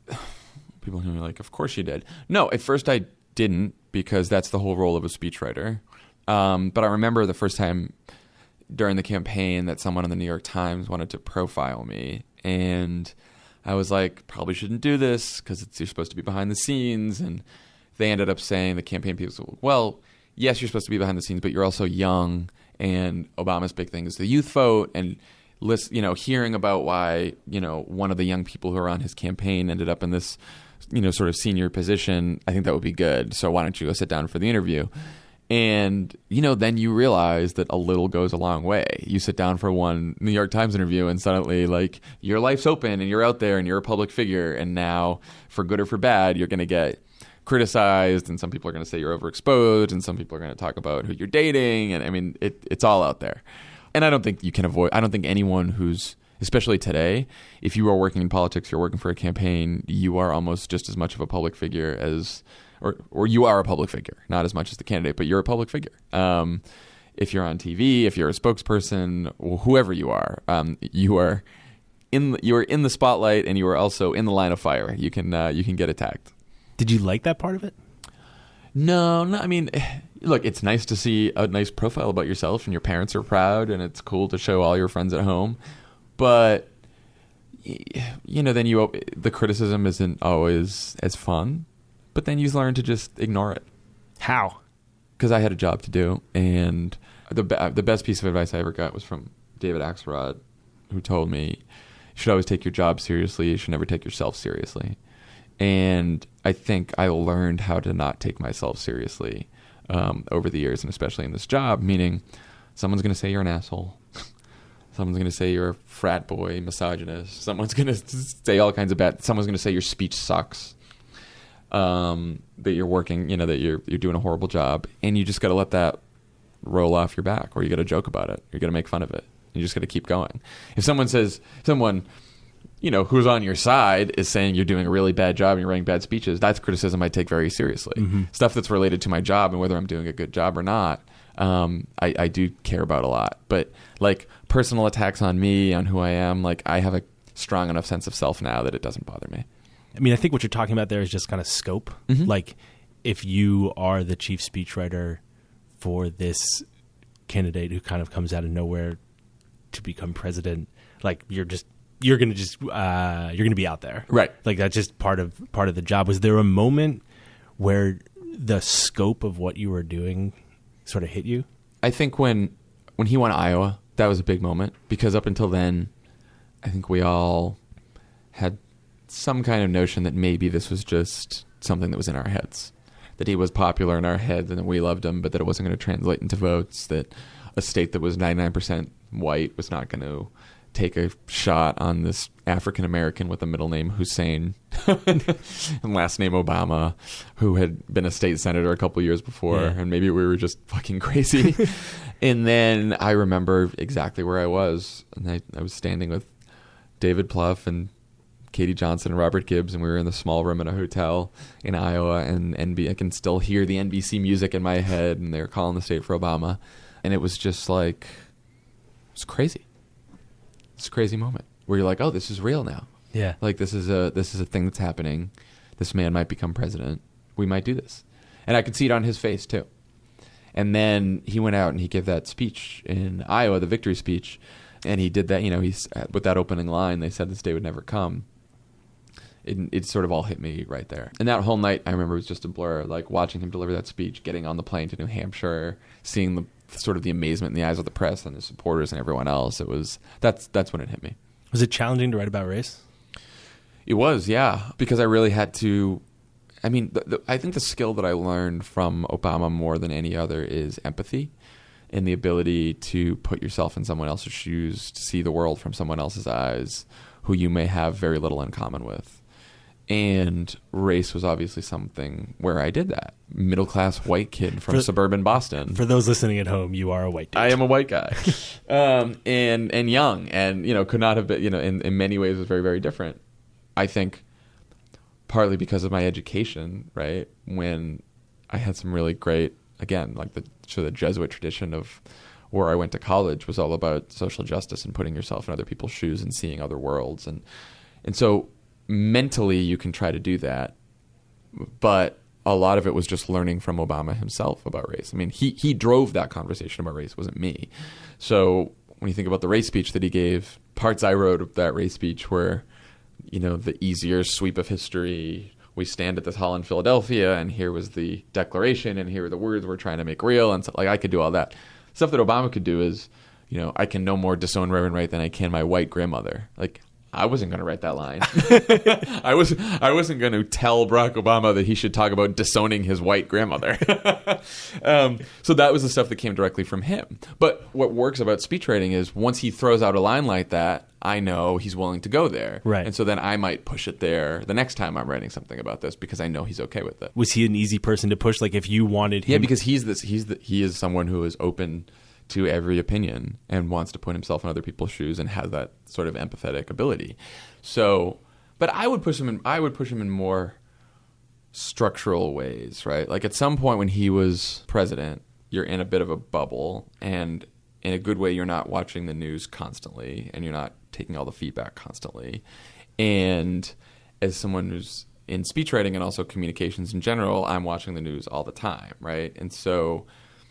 People are like, of course you did. No, at first I didn't, because that's the whole role of a speechwriter. Um, but I remember the first time during the campaign that someone in the New York Times wanted to profile me. And I was like, probably shouldn't do this because you're supposed to be behind the scenes. And they ended up saying, the campaign people said, well, yes, you're supposed to be behind the scenes, but you're also young. And Obama's big thing is the youth vote. And list, you know, hearing about why, you know, one of the young people who are on his campaign ended up in this, you know, sort of senior position, I think that would be good. So why don't you go sit down for the interview? And, you know, then you realize that a little goes a long way. You sit down for one New York Times interview and suddenly, like, your life's open and you're out there and you're a public figure. And now, for good or for bad, you're going to get criticized, and some people are going to say you're overexposed, and some people are going to talk about who you're dating. And I mean, it, it's all out there. And I don't think you can avoid, I don't think anyone who's, especially today, if you are working in politics, you're working for a campaign, you are almost just as much of a public figure as, or or you are a public figure, not as much as the candidate, but you're a public figure. Um, if you're on T V, if you're a spokesperson, whoever you are, um, you are in you are in the spotlight, and you are also in the line of fire. You can uh, you can get attacked. Did you like that part of it? No, no. I mean, look, it's nice to see a nice profile about yourself, and your parents are proud, and it's cool to show all your friends at home. But you know, then you the criticism isn't always as fun. But then you learn to just ignore it. How? Because I had a job to do, and the the best piece of advice I ever got was from David Axelrod, who told me, "You should always take your job seriously. You should never take yourself seriously." And I think I learned how to not take myself seriously um, over the years, and especially in this job, meaning someone's going to say you're an asshole. Someone's going to say you're a frat boy, misogynist. Someone's going to say all kinds of bad. Someone's going to say your speech sucks. Um, that you're working, you know, that you're you're doing a horrible job, and you just got to let that roll off your back, or you got to joke about it. You're going to make fun of it. You just got to keep going. If someone says, someone, you know, who's on your side is saying you're doing a really bad job and you're writing bad speeches, that's criticism I take very seriously. Mm-hmm. Stuff that's related to my job and whether I'm doing a good job or not, um, I, I do care about a lot. But like personal attacks on me, on who I am, like I have a strong enough sense of self now that it doesn't bother me. I mean, I think what you're talking about there is just kind of scope. Mm-hmm. Like if you are the chief speechwriter for this candidate who kind of comes out of nowhere to become president, like you're just you're gonna just uh, you're gonna be out there, right? Like that's just part of part of the job. Was there a moment where the scope of what you were doing sort of hit you? I think when when he won Iowa, that was a big moment because up until then, I think we all had some kind of notion that maybe this was just something that was in our heads, that he was popular in our heads and that we loved him, but that it wasn't going to translate into votes, that a state that was ninety-nine percent white was not going to take a shot on this African American with a middle name Hussein and last name Obama, who had been a state senator a couple years before, yeah. And maybe we were just fucking crazy. And then I remember exactly where I was, and I, I was standing with David Plouffe and Katie Johnson and Robert Gibbs, and we were in the small room in a hotel in Iowa, and N B I can still hear the N B C music in my head, and they were calling the state for Obama, and it was just like, it was crazy. It's a crazy moment where you're like, oh, this is real now. Yeah. Like this is a this is a thing that's happening. This man might become president. We might do this. And I could see it on his face too. And then he went out and he gave that speech in Iowa, the victory speech, and he did that, you know, he's with that opening line, they said this day would never come. It, it sort of all hit me right there. And that whole night, I remember, was just a blur, like watching him deliver that speech, getting on the plane to New Hampshire, seeing the sort of the amazement in the eyes of the press and his supporters and everyone else. It was, that's that's when it hit me. Was it challenging to write about race? It was, yeah, because I really had to, I mean, the, the, I think the skill that I learned from Obama more than any other is empathy and the ability to put yourself in someone else's shoes, to see the world from someone else's eyes who you may have very little in common with. And race was obviously something where I did that. Middle-class white kid from for, suburban Boston. For those listening at home, you are a white dude. I am a white guy. um, and and young and, you know, could not have been, you know, in, in many ways was very, very different. I think partly because of my education, right, when I had some really great, again, like the, so the Jesuit tradition of where I went to college was all about social justice and putting yourself in other people's shoes and seeing other worlds. And and so mentally you can try to do that, but a lot of it was just learning from Obama himself about race. I mean, he he drove that conversation about race, it wasn't me. So when you think about the race speech that he gave, parts I wrote of that race speech were, you know, the easier sweep of history. We stand at this hall in Philadelphia, and here was the Declaration, and here are the words we're trying to make real, and so, like, I could do all that. Stuff that Obama could do is, you know, I can no more disown Reverend Wright than I can my white grandmother. Like, I wasn't going to write that line. I was I wasn't going to tell Barack Obama that he should talk about disowning his white grandmother. um, so that was the stuff that came directly from him. But what works about speech writing is once he throws out a line like that, I know he's willing to go there. Right. And so then I might push it there the next time I'm writing something about this because I know he's okay with it. Was he an easy person to push? Like if you wanted him? Yeah, because he's this. He's the, he is someone who is open to every opinion and wants to put himself in other people's shoes and has that sort of empathetic ability. So, but I would push him in, I would push him in more structural ways, right? Like at some point when he was president, you're in a bit of a bubble, and in a good way, you're not watching the news constantly and you're not taking all the feedback constantly. And as someone who's in speech writing and also communications in general, I'm watching the news all the time, right? And so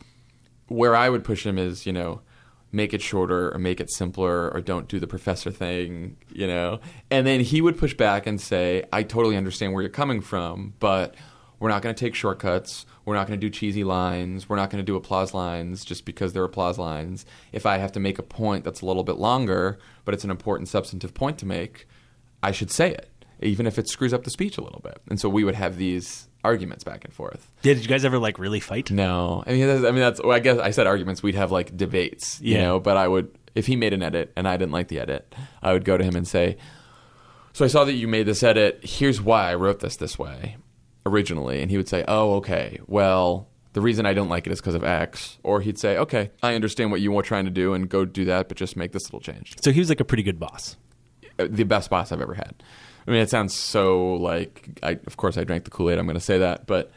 where I would push him is, you know, make it shorter or make it simpler or don't do the professor thing, you know. And then he would push back and say, I totally understand where you're coming from, but we're not going to take shortcuts. We're not going to do cheesy lines. We're not going to do applause lines just because they're applause lines. If I have to make a point that's a little bit longer, but it's an important substantive point to make, I should say it. even if it screws up the speech a little bit. And so we would have these arguments back and forth. Yeah, did you guys ever like really fight? No, I mean, that's, I mean that's. Well, I guess I said arguments. We'd have like debates, you Yeah. know. But I would, if he made an edit and I didn't like the edit, I would go to him and say, "So I saw that you made this edit. Here's why I wrote this this way originally." And he would say, "Oh, okay. Well, the reason I don't like it is because of X." Or he'd say, "Okay, I understand what you were trying to do, and go do that, but just make this little change." So he was like a pretty good boss. The best boss I've ever had. I mean, it sounds so like, I, of course I drank the Kool-Aid, I'm going to say that, but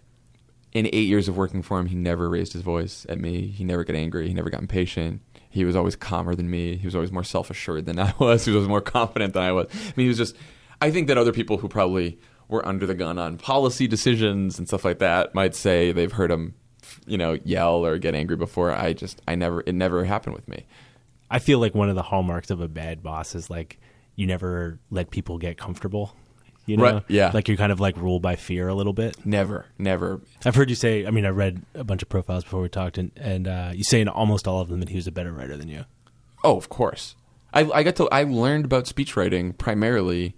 in eight years of working for him, he never raised his voice at me. He never got angry. He never got impatient. He was always calmer than me. He was always more self-assured than I was. He was always more confident than I was. I mean, he was just, I think that other people who probably were under the gun on policy decisions and stuff like that might say they've heard him, you know, yell or get angry before. I just, I never, it never happened with me. I feel like one of the hallmarks of a bad boss is like you never let people get comfortable. You know, Right, yeah. like you're kind of like ruled by fear a little bit. Never, never. I've heard you say. I mean, I read a bunch of profiles before we talked, and and uh, you say in almost all of them that he was a better writer than you. Oh, of course. I, I got to. I learned about speech writing primarily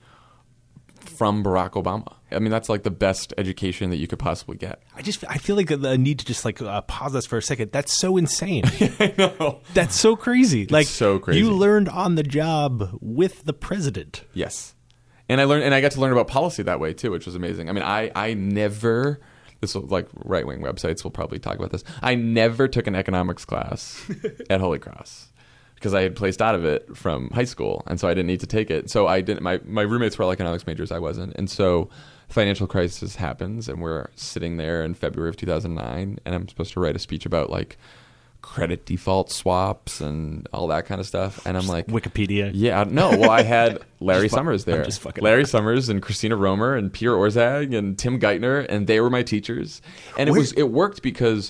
from Barack Obama. I mean, that's like the best education that you could possibly get. I just I feel like the need to just like uh, pause this for a second. That's so insane. I know. That's so crazy. like so crazy. You learned on the job with the president. Yes. And I learned, and I got to learn about policy that way too, which was amazing. I mean, I, I never, this will, like right wing websites will probably talk about this. I never took an economics class at Holy Cross because I had placed out of it from high school, and so I didn't need to take it. So I didn't. My my roommates were all economics majors, I wasn't, and so financial crisis happens, and we're sitting there in February of two thousand nine, and I'm supposed to write a speech about like credit default swaps and all that kind of stuff, and I'm like, Wikipedia. yeah, no. Well, I had Larry Just fu- Summers there, I'm just fucking Larry up. Summers and Christina Romer and Peter Orzag and Tim Geithner, and they were my teachers, and it was it worked because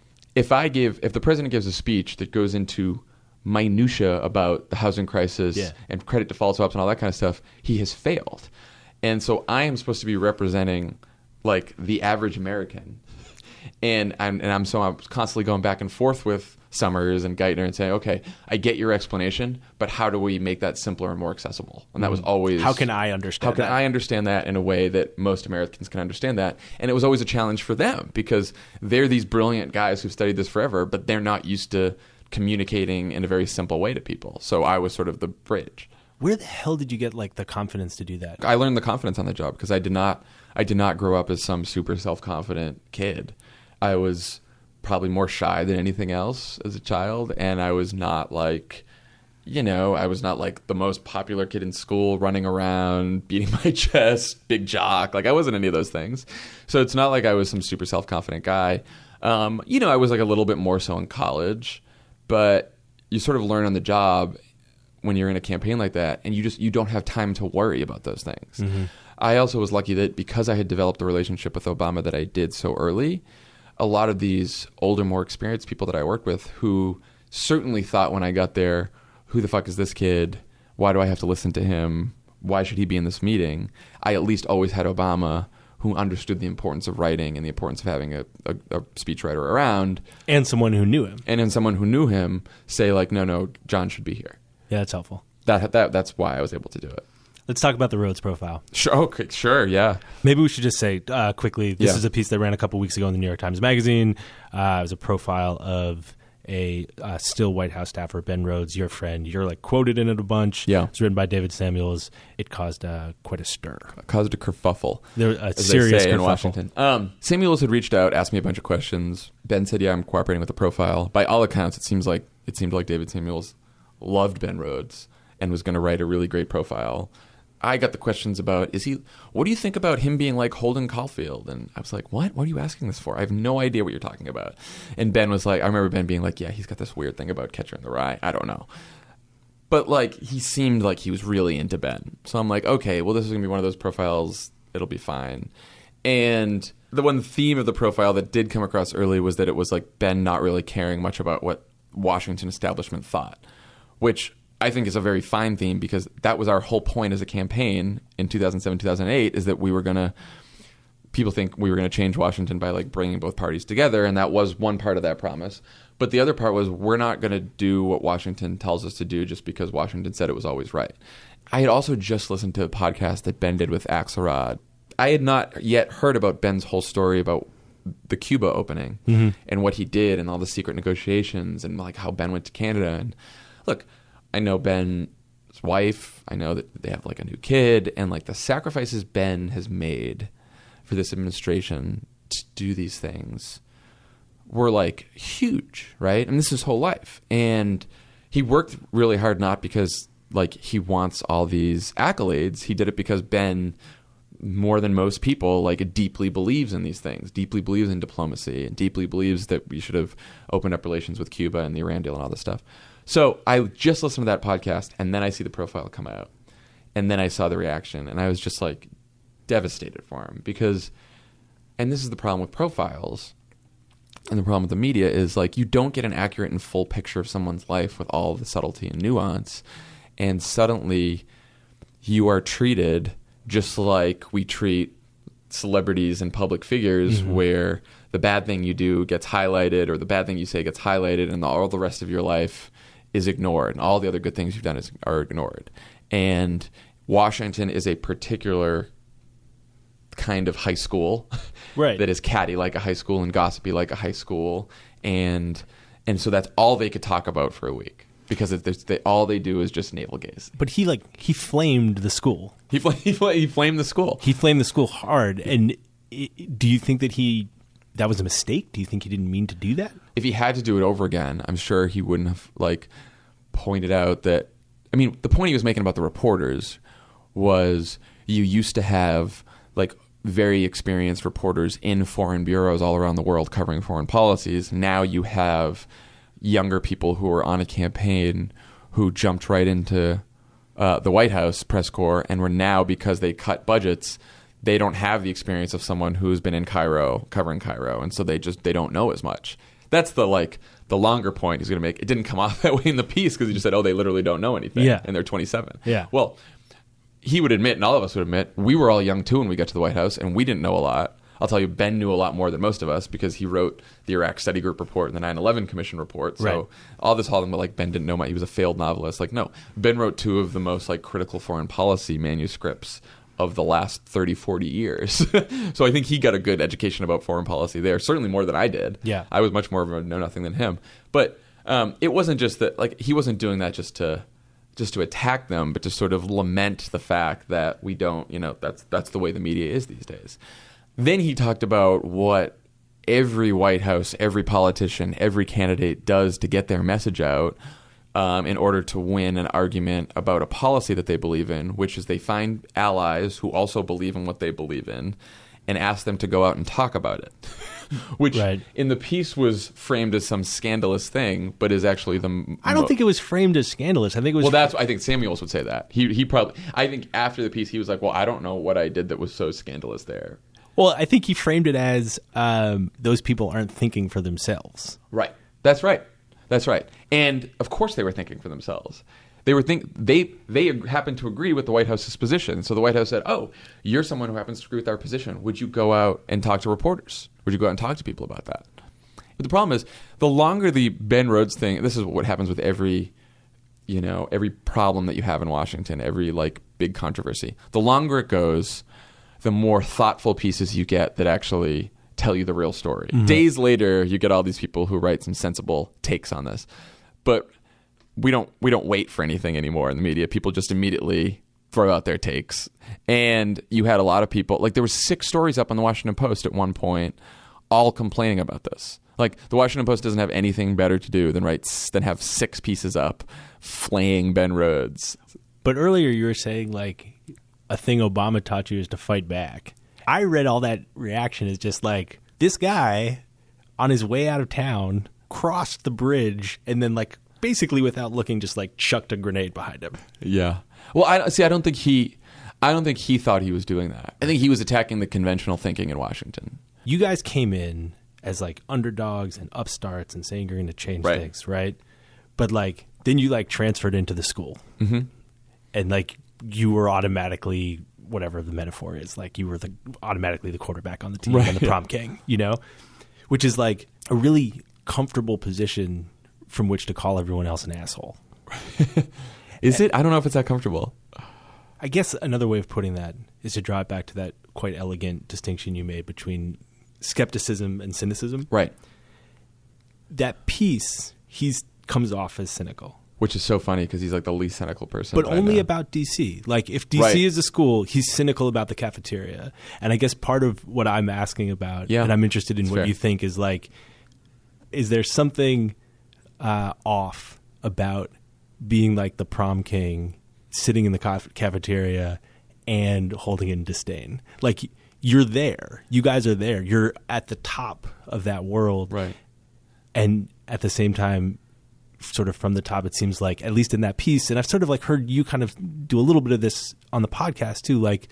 if I give if the president gives a speech that goes into minutia about the housing crisis Yeah. and credit default swaps and all that kind of stuff, he has failed, and so I am supposed to be representing like the average American. And I'm and I'm so I'm constantly going back and forth with Summers and Geithner and saying, okay, I get your explanation, but how do we make that simpler and more accessible? And that was always How can I understand How can that? I understand that in a way that most Americans can understand that? And it was always a challenge for them because they're these brilliant guys who've studied this forever, but they're not used to communicating in a very simple way to people. So I was sort of the bridge. Where the hell did you get like the confidence to do that? I learned the confidence on the job because I did not I did not grow up as some super self-confident kid. I was probably more shy than anything else as a child, and I was not like, you know, I was not like the most popular kid in school running around, beating my chest, big jock. Like I wasn't any of those things. So it's not like I was some super self-confident guy. Um, you know, I was like a little bit more so in college, but you sort of learn on the job when you're in a campaign like that, and you just you don't have time to worry about those things. Mm-hmm. I also was lucky that because I had developed the relationship with Obama that I did so early, a lot of these older, more experienced people that I worked with who certainly thought when I got there, who the fuck is this kid? Why do I have to listen to him? Why should he be in this meeting? I at least always had Obama who understood the importance of writing and the importance of having a, a, a speechwriter around. And someone who knew him. And then someone who knew him say like, no, no, John should be here. Yeah, that's helpful. That, that That's why I was able to do it. Let's talk about the Rhodes profile. Sure, okay, sure, yeah. Maybe we should just say uh, quickly, this Yeah. is a piece that ran a couple weeks ago in the New York Times Magazine. Uh, it was a profile of a uh, still White House staffer, Ben Rhodes, your friend. You're like quoted in it a bunch. Yeah. It's written by David Samuels. It caused uh, quite a stir. Caused a kerfuffle. There, a as serious they say in kerfuffle. Washington. Um, Samuels had reached out, asked me a bunch of questions. Ben said, "Yeah, I'm cooperating with the profile." By all accounts, it seems like it seemed like David Samuels loved Ben Rhodes and was going to write a really great profile. I got the questions about, is he, what do you think about him being like Holden Caulfield? And I was like, what? What are you asking this for? I have no idea what you're talking about. And Ben was like, I remember Ben being like, yeah, he's got this weird thing about Catcher in the Rye. I don't know. But like, he seemed like he was really into Ben. So I'm like, okay, well, this is going to be one of those profiles. It'll be fine. And the one theme of the profile that did come across early was that it was like Ben not really caring much about what Washington establishment thought, which I think is a very fine theme because that was our whole point as a campaign in two thousand seven, two thousand eight is that we were going to, people think we were going to change Washington by like bringing both parties together. And that was one part of that promise. But the other part was we're not going to do what Washington tells us to do just because Washington said it was always right. I had also just listened to a podcast that Ben did with Axelrod. I had not yet heard about Ben's whole story about the Cuba opening mm-hmm. and what he did and all the secret negotiations and like how Ben went to Canada. And look, I know Ben's wife. I know that they have like a new kid, and like the sacrifices Ben has made for this administration to do these things were like huge, right? And this is his whole life. And he worked really hard, not because like he wants all these accolades. He did it because Ben, more than most people, like deeply believes in these things, deeply believes in diplomacy, and deeply believes that we should have opened up relations with Cuba and the Iran deal and all this stuff. So I just listened to that podcast, and then I see the profile come out, and then I saw the reaction, and I was just like devastated for him because, and this is the problem with profiles, and the problem with the media is like you don't get an accurate and full picture of someone's life with all the subtlety and nuance, and suddenly you are treated just like we treat celebrities and public figures, mm-hmm. where the bad thing you do gets highlighted or the bad thing you say gets highlighted, and all the rest of your life is ignored, and all the other good things you've done is, are ignored. And Washington is a particular kind of high school right. that is catty like a high school and gossipy like a high school, and and so that's all they could talk about for a week. Because if they, all they do is just navel gaze. But he like he flamed the school. He fl- he, fl- he flamed the school. He flamed the school hard. And it, do you think that he that was a mistake? Do you think he didn't mean to do that? If he had to do it over again, I'm sure he wouldn't have like pointed out that. I mean, the point he was making about the reporters was you used to have like very experienced reporters in foreign bureaus all around the world covering foreign policies. Now you have younger people who were on a campaign who jumped right into uh, the White House press corps and were now, because they cut budgets, they don't have the experience of someone who's been in Cairo, covering Cairo, and so they just they don't know as much. That's the like the longer point he's going to make. It didn't come off that way in the piece because he just said, oh, they literally don't know anything, yeah. and they're twenty-seven. Yeah. Well, he would admit, and all of us would admit, we were all young too when we got to the White House, and we didn't know a lot. I'll tell you, Ben knew a lot more than most of us because he wrote the Iraq Study Group report and the nine eleven Commission report. So right. all this, all them, but like Ben didn't know much. He was a failed novelist. Like, no, Ben wrote two of the most like critical foreign policy manuscripts of the last thirty, forty years. So I think he got a good education about foreign policy there, certainly more than I did. Yeah. I was much more of a know-nothing than him. But um, it wasn't just that, like, he wasn't doing that just to just to attack them, but to sort of lament the fact that we don't, you know, that's that's the way the media is these days. Then he talked about what every White House, every politician, every candidate does to get their message out um, in order to win an argument about a policy that they believe in, which is they find allies who also believe in what they believe in and ask them to go out and talk about it, which right. in the piece was framed as some scandalous thing, but is actually the m- I don't mo- think it was framed as scandalous. I think it was Well, that's I think Samuels would say that. He he probably I think after the piece he was like, well, I don't know what I did that was so scandalous there. Well, I think he framed it as um, those people aren't thinking for themselves. Right. That's right. That's right. And of course they were thinking for themselves. They were think they they happened to agree with the White House's position. So the White House said, "Oh, you're someone who happens to agree with our position. Would you go out and talk to reporters? Would you go out and talk to people about that?" But the problem is, the longer the Ben Rhodes thing, this is what happens with every, you know, every problem that you have in Washington, every like big controversy. The longer it goes, the more thoughtful pieces you get that actually tell you the real story. Mm-hmm. Days later, you get all these people who write some sensible takes on this. But we don't we don't wait for anything anymore in the media. People just immediately throw out their takes. And you had a lot of people, like there were six stories up on the Washington Post at one point, all complaining about this. Like the Washington Post doesn't have anything better to do than write than have six pieces up flaying Ben Rhodes. But earlier you were saying like a thing Obama taught you is to fight back. I read all that reaction as just like this guy on his way out of town crossed the bridge and then like basically without looking just like chucked a grenade behind him. Yeah. Well, I see. I don't think he. I don't think he thought he was doing that. I think he was attacking the conventional thinking in Washington. You guys came in as like underdogs and upstarts and saying you're going to change right. things, right? But like then you like transferred into the school, mm-hmm. and like you were automatically whatever the metaphor is, like you were the automatically the quarterback on the team right. and the prom king, you know, which is like a really comfortable position from which to call everyone else an asshole. Is it? I don't know if it's that comfortable. I guess another way of putting that is to draw it back to that quite elegant distinction you made between skepticism and cynicism. Right. That piece, he's comes off as cynical. Which is so funny because he's like the least cynical person. But that I only know. about D C. Like if D C Right. is a school, he's cynical about the cafeteria. And I guess part of what I'm asking about, Yeah. and I'm interested in It's what fair. you think, is like, is there something uh, off about being like the prom king, sitting in the ca- cafeteria and holding in disdain? Like you're there. You guys are there. You're at the top of that world. Right. And at the same time, sort of from the top, it seems like, at least in that piece, and I've sort of like heard you kind of do a little bit of this on the podcast too, like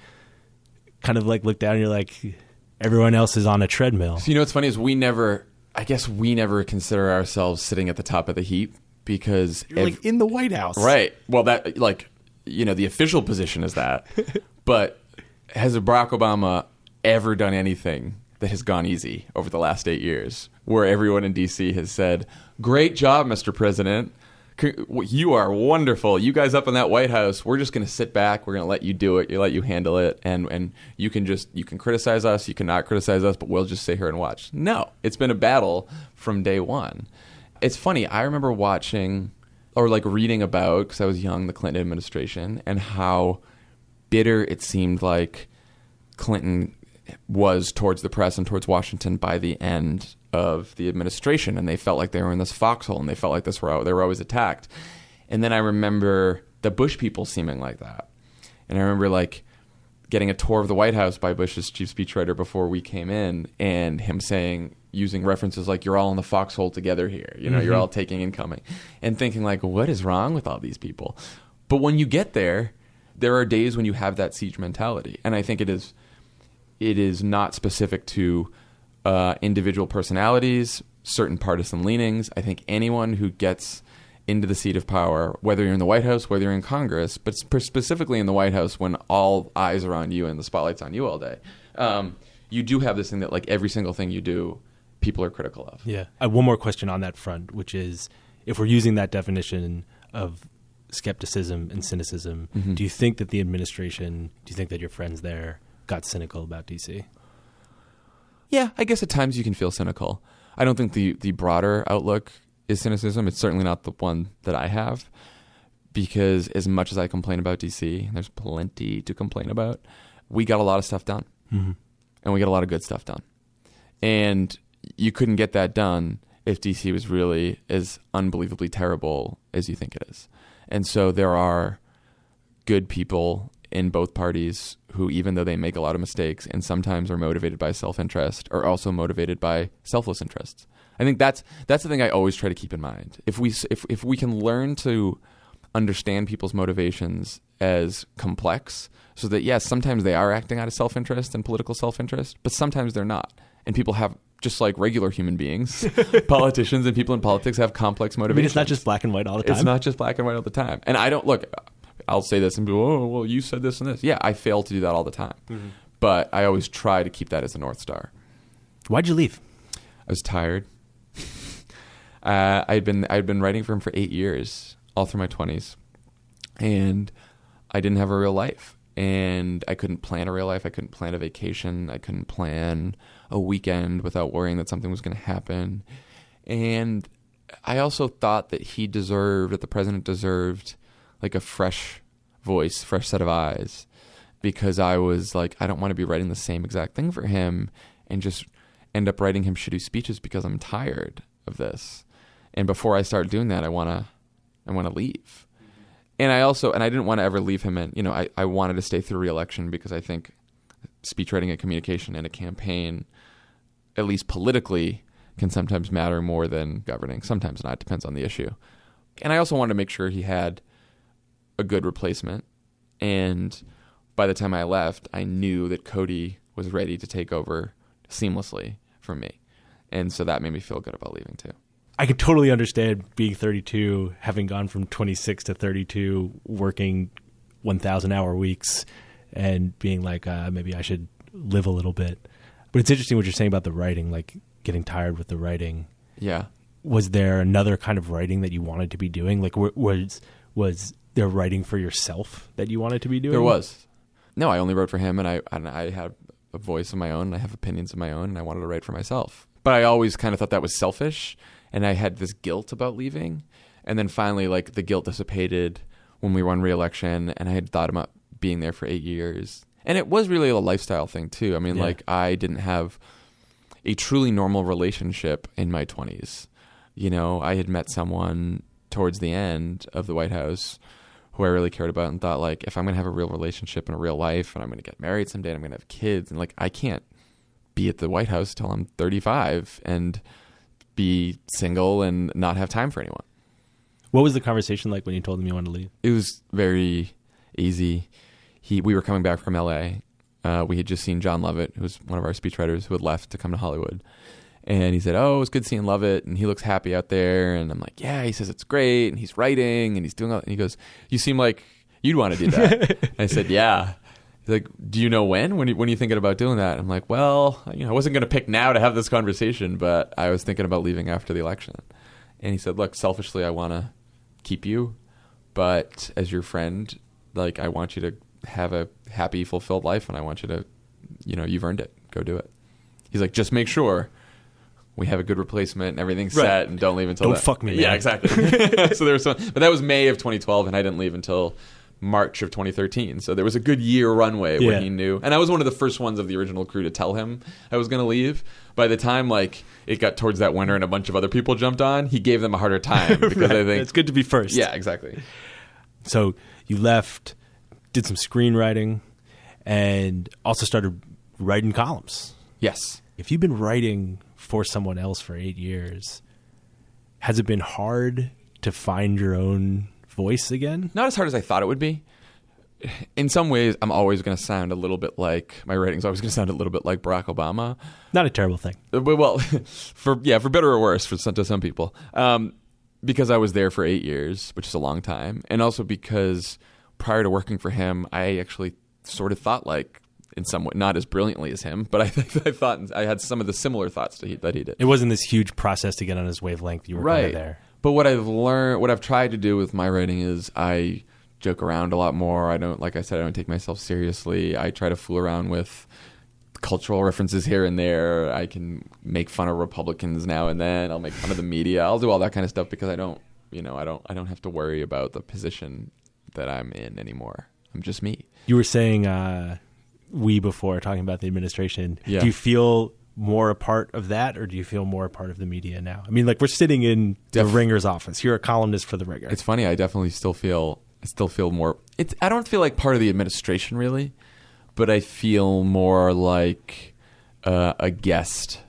kind of like look down and you're like, everyone else is on a treadmill. So you know what's funny is we never, I guess we never consider ourselves sitting at the top of the heap because You're ev- like in the White House. right. Well, that like you know the official position is that, but has Barack Obama ever done anything that has gone easy over the last eight years, where everyone in D C has said, "Great job, Mister President. You are wonderful. You guys up in that White House, we're just going to sit back. We're going to let you do it. You let you handle it, and and you can just you can criticize us. You cannot criticize us, but we'll just sit here and watch." No, it's been a battle from day one. It's funny. I remember watching or like reading about, because I was young, the Clinton administration and how bitter it seemed like Clinton was towards the press and towards Washington by the end of the administration, and they felt like they were in this foxhole, and they felt like this were they were always attacked. And then I remember the Bush people seeming like that, and I remember like getting a tour of the White House by Bush's chief speechwriter before we came in, and him saying, using references like, "You're all in the foxhole together here, you know, mm-hmm. You're all taking and coming," and thinking like, what is wrong with all these people? But when you get there, there are days when you have that siege mentality, and I think it is. It is not specific to uh, individual personalities, certain partisan leanings. I think anyone who gets into the seat of power, whether you're in the White House, whether you're in Congress, but sp- specifically in the White House when all eyes are on you and the spotlight's on you all day, um, you do have this thing that like every single thing you do, people are critical of. Yeah. I have one more question on that front, which is, if we're using that definition of skepticism and cynicism, mm-hmm. do you think that the administration, do you think that your friends there got cynical about D C? Yeah, I guess at times you can feel cynical. I don't think the, the broader outlook is cynicism. It's certainly not the one that I have, because as much as I complain about D C, and there's plenty to complain about, we got a lot of stuff done. Mm-hmm. And we got a lot of good stuff done. And you couldn't get that done if D C was really as unbelievably terrible as you think it is. And so there are good people in both parties who, even though they make a lot of mistakes and sometimes are motivated by self-interest, are also motivated by selfless interests. I think that's that's the thing I always try to keep in mind. If we if if we can learn to understand people's motivations as complex, so that yes, sometimes they are acting out of self-interest and political self-interest, but sometimes they're not. And people have, just like regular human beings, politicians and people in politics have complex motivations. I mean, it's not just black and white all the time. It's not just black and white all the time. And I don't look. I'll say this and be, oh, well, you said this and this. Yeah, I fail to do that all the time. Mm-hmm. But I always try to keep that as a North Star. Why'd you leave? I was tired. uh, I'd been I'd been writing for him for eight years, all through my twenties. And I didn't have a real life. And I couldn't plan a real life. I couldn't plan a vacation. I couldn't plan a weekend without worrying that something was going to happen. And I also thought that he deserved, that the president deserved, like a fresh voice, fresh set of eyes, because I was like, I don't want to be writing the same exact thing for him and just end up writing him shitty speeches because I'm tired of this. And before I start doing that, I want to, I want to leave. And I also, and I didn't want to ever leave him in, you know, I, I wanted to stay through re-election because I think speech writing and communication in a campaign, at least politically, can sometimes matter more than governing. Sometimes not, depends on the issue. And I also wanted to make sure he had a good replacement, and by the time I left, I knew that Cody was ready to take over seamlessly from me, and so that made me feel good about leaving too. I could totally understand being thirty-two, having gone from twenty-six to thirty-two, working one thousand hour weeks, and being like, uh, maybe I should live a little bit. But it's interesting what you're saying about the writing, like getting tired with the writing. Yeah. Was there another kind of writing that you wanted to be doing? Like, was was there writing for yourself that you wanted to be doing? There was. No, I only wrote for him, and I and I had a voice of my own, and I have opinions of my own, and I wanted to write for myself. But I always kind of thought that was selfish, and I had this guilt about leaving. And then finally, like, the guilt dissipated when we won re-election, and I had thought about being there for eight years. And it was really a lifestyle thing, too. I mean, Yeah. like, I didn't have a truly normal relationship in my twenties. You know, I had met someone towards the end of the White House who I really cared about and thought, like, if I'm going to have a real relationship and a real life and I'm going to get married someday and I'm going to have kids, and, like, I can't be at the White House till I'm thirty-five and be single and not have time for anyone. What was the conversation like when you told him you wanted to leave? It was very easy. He, we were coming back from L A. Uh, we had just seen John Lovett, who was one of our speechwriters who had left to come to Hollywood. And he said, oh, it was good seeing Lovett, and he looks happy out there. And I'm like, yeah, he says it's great, and he's writing, and he's doing all. And he goes, you seem like you'd want to do that. And I said, yeah. He's like, do you know when? When, you, when are you thinking about doing that? I'm like, well, you know, I wasn't going to pick now to have this conversation, but I was thinking about leaving after the election. And he said, look, selfishly, I want to keep you, but as your friend, like, I want you to have a happy, fulfilled life, and I want you to, you know, you've earned it. Go do it. He's like, just make sure we have a good replacement and everything's Right. set, and don't leave until Don't then. fuck me, Yeah, man. exactly. So there was some, but that was May of twenty twelve, and I didn't leave until March of twenty thirteen. So there was a good year runway Yeah. where he knew, and I was one of the first ones of the original crew to tell him I was going to leave. By the time, like, it got towards that winter and a bunch of other people jumped on, he gave them a harder time because Right. I think It's good to be first. Yeah, exactly. So you left, did some screenwriting, and also started writing columns. Yes. If you've been writing for someone else for eight years, has it been hard to find your own voice again? Not as hard as I thought it would be. In some ways, I'm always going to sound a little bit like, my writing's always going to sound a little bit like Barack Obama. Not a terrible thing. Uh, but, well, for yeah, for better or worse, for some, to some people, um, because I was there for eight years, which is a long time, and also because prior to working for him, I actually sort of thought like, in some way, not as brilliantly as him, but I, I thought I had some of the similar thoughts that he, that he did. It wasn't this huge process to get on his wavelength. You were kind Right. of there. But what I've learned, what I've tried to do with my writing is I joke around a lot more. I don't, like I said, I don't take myself seriously. I try to fool around with cultural references here and there. I can make fun of Republicans now and then. I'll make fun of the media. I'll do all that kind of stuff because I don't, you know, I don't, I don't have to worry about the position that I'm in anymore. I'm just me. You were saying uh, we before talking about the administration. Yeah. Do you feel more a part of that, or do you feel more a part of the media now? I mean, like, we're sitting in the Def- Ringer's office. You're a columnist for the Ringer. It's funny. I definitely still feel, I still feel more, it's, I don't feel like part of the administration really, but I feel more like uh, a guest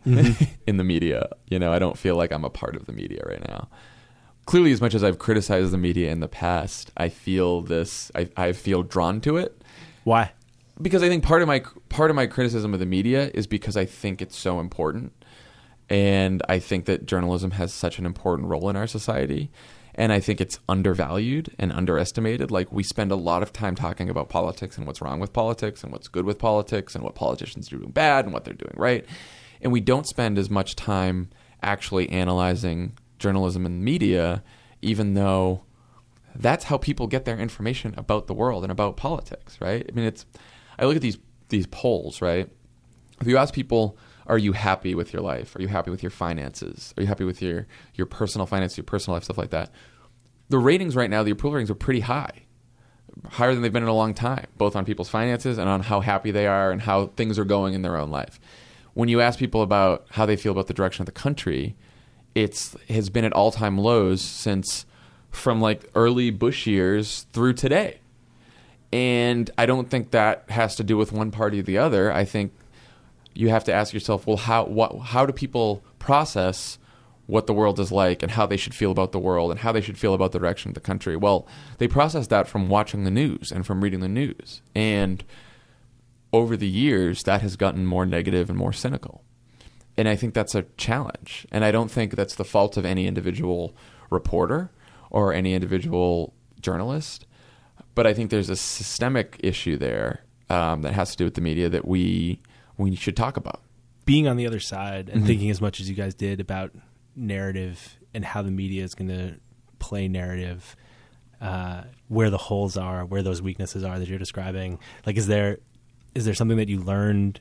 in the media. You know, I don't feel like I'm a part of the media right now. Clearly, as much as I've criticized the media in the past, I feel this, I, I feel drawn to it. Why? Because I think part of my part of my criticism of the media is because I think it's so important, and I think that journalism has such an important role in our society, and I think it's undervalued and underestimated. Like, we spend a lot of time talking about politics and what's wrong with politics and what's good with politics and what politicians are doing bad and what they're doing right, and we don't spend as much time actually analyzing journalism and media, even though that's how people get their information about the world and about politics, right? I mean, it's, I look at these these polls, right? If you ask people, are you happy with your life? Are you happy with your finances? Are you happy with your, your personal finance, your personal life, stuff like that? The ratings right now, the approval ratings are pretty high, higher than they've been in a long time, both on people's finances and on how happy they are and how things are going in their own life. When you ask people about how they feel about the direction of the country, it's has been at all-time lows since from like early Bush years through today. And I don't think that has to do with one party or the other. I think you have to ask yourself, well, how what how do people process what the world is like and how they should feel about the world and how they should feel about the direction of the country? Well, they process that from watching the news and from reading the news. And over the years, that has gotten more negative and more cynical. And I think that's a challenge. And I don't think that's the fault of any individual reporter or any individual journalist. But I think there's a systemic issue there um, that has to do with the media that we we should talk about. Being on the other side and Mm-hmm. thinking as much as you guys did about narrative and how the media is going to play narrative, uh, where the holes are, where those weaknesses are that you're describing? Like, is there is there something that you learned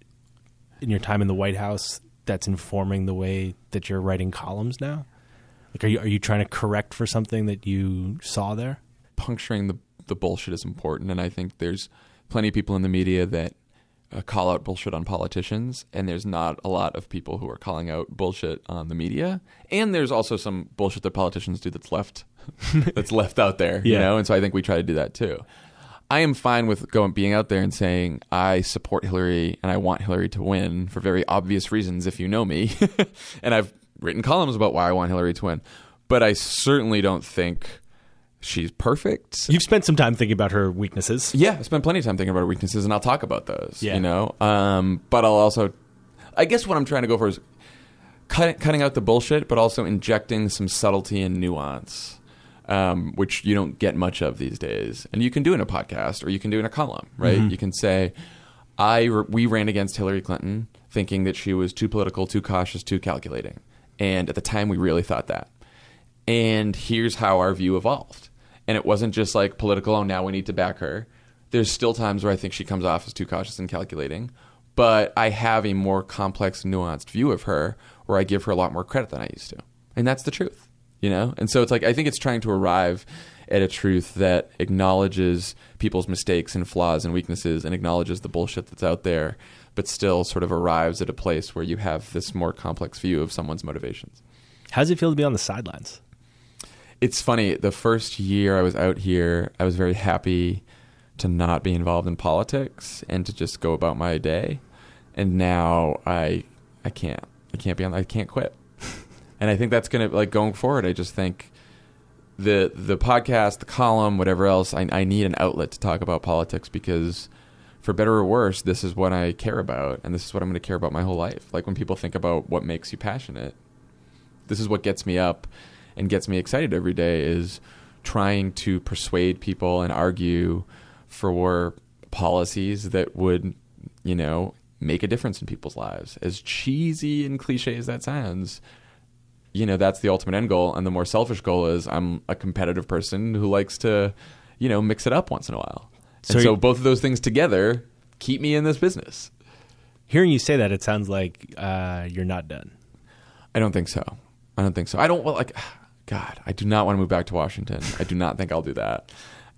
in your time in the White House that's informing the way that you're writing columns now? Like, are you are you trying to correct for something that you saw there? Puncturing the the bullshit is important, and I think there's plenty of people in the media that uh, call out bullshit on politicians, and there's not a lot of people who are calling out bullshit on the media. And there's also some bullshit that politicians do that's left that's left out there, Yeah. you know. And so I think we try to do that too. I am fine with going being out there and saying I support Hillary and I want Hillary to win for very obvious reasons if you know me. And I've written columns about why I want Hillary to win. But I certainly don't think she's perfect. You've spent some time thinking about her weaknesses. Yeah, I spent plenty of time thinking about her weaknesses, and I'll talk about those, Yeah. you know. Um, but I'll also, I guess what I'm trying to go for is cut, cutting out the bullshit, but also injecting some subtlety and nuance. Um, which you don't get much of these days. And you can do in a podcast or you can do in a column, right? Mm-hmm. You can say, I we ran against Hillary Clinton thinking that she was too political, too cautious, too calculating. And at the time, we really thought that. And here's how our view evolved. And it wasn't just like political, oh, now we need to back her. There's still times where I think she comes off as too cautious and calculating. But I have a more complex, nuanced view of her where I give her a lot more credit than I used to. And that's the truth. You know, and so it's like I think it's trying to arrive at a truth that acknowledges people's mistakes and flaws and weaknesses and acknowledges the bullshit that's out there, but still sort of arrives at a place where you have this more complex view of someone's motivations. How does it feel to be on the sidelines? It's funny. The first year I was out here, I was very happy to not be involved in politics and to just go about my day. And now I, I can't. I can't be on. I can't quit. And I think that's going to, like, going forward, I just think the the podcast, the column, whatever else, I, I need an outlet to talk about politics because, for better or worse, this is what I care about, and this is what I'm going to care about my whole life. Like, when people think about what makes you passionate, this is what gets me up and gets me excited every day, is trying to persuade people and argue for policies that would, you know, make a difference in people's lives. As cheesy and cliche as that sounds, you know, that's the ultimate end goal. And the more selfish goal is I'm a competitive person who likes to, you know, mix it up once in a while. So and so you- both of those things together keep me in this business. Hearing you say that, it sounds like uh, you're not done. I don't think so. I don't think so. I don't, well, like, God, I do not want to move back to Washington. I do not think I'll do that.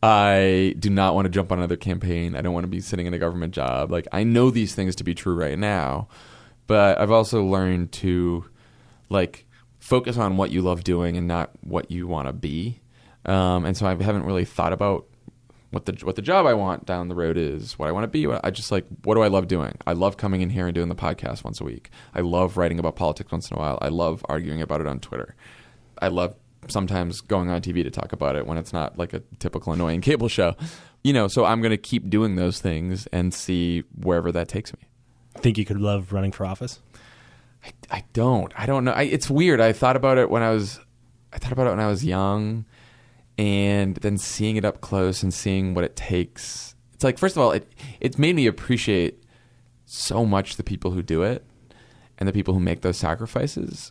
I do not want to jump on another campaign. I don't want to be sitting in a government job. Like, I know these things to be true right now, but I've also learned to, like, focus on what you love doing and not what you want to be. Um, and so I haven't really thought about what the what the job I want down the road is, what I want to be. I just like, what do I love doing? I love coming in here and doing the podcast once a week. I love writing about politics once in a while. I love arguing about it on Twitter. I love sometimes going on T V to talk about it when it's not like a typical annoying cable show. You know, so I'm going to keep doing those things and see wherever that takes me. Think you could love running for office? I, I don't. I don't know. I, it's weird. I thought about it when I was, I thought about it when I was young, and then seeing it up close and seeing what it takes. It's like, first of all, it it's made me appreciate so much the people who do it and the people who make those sacrifices.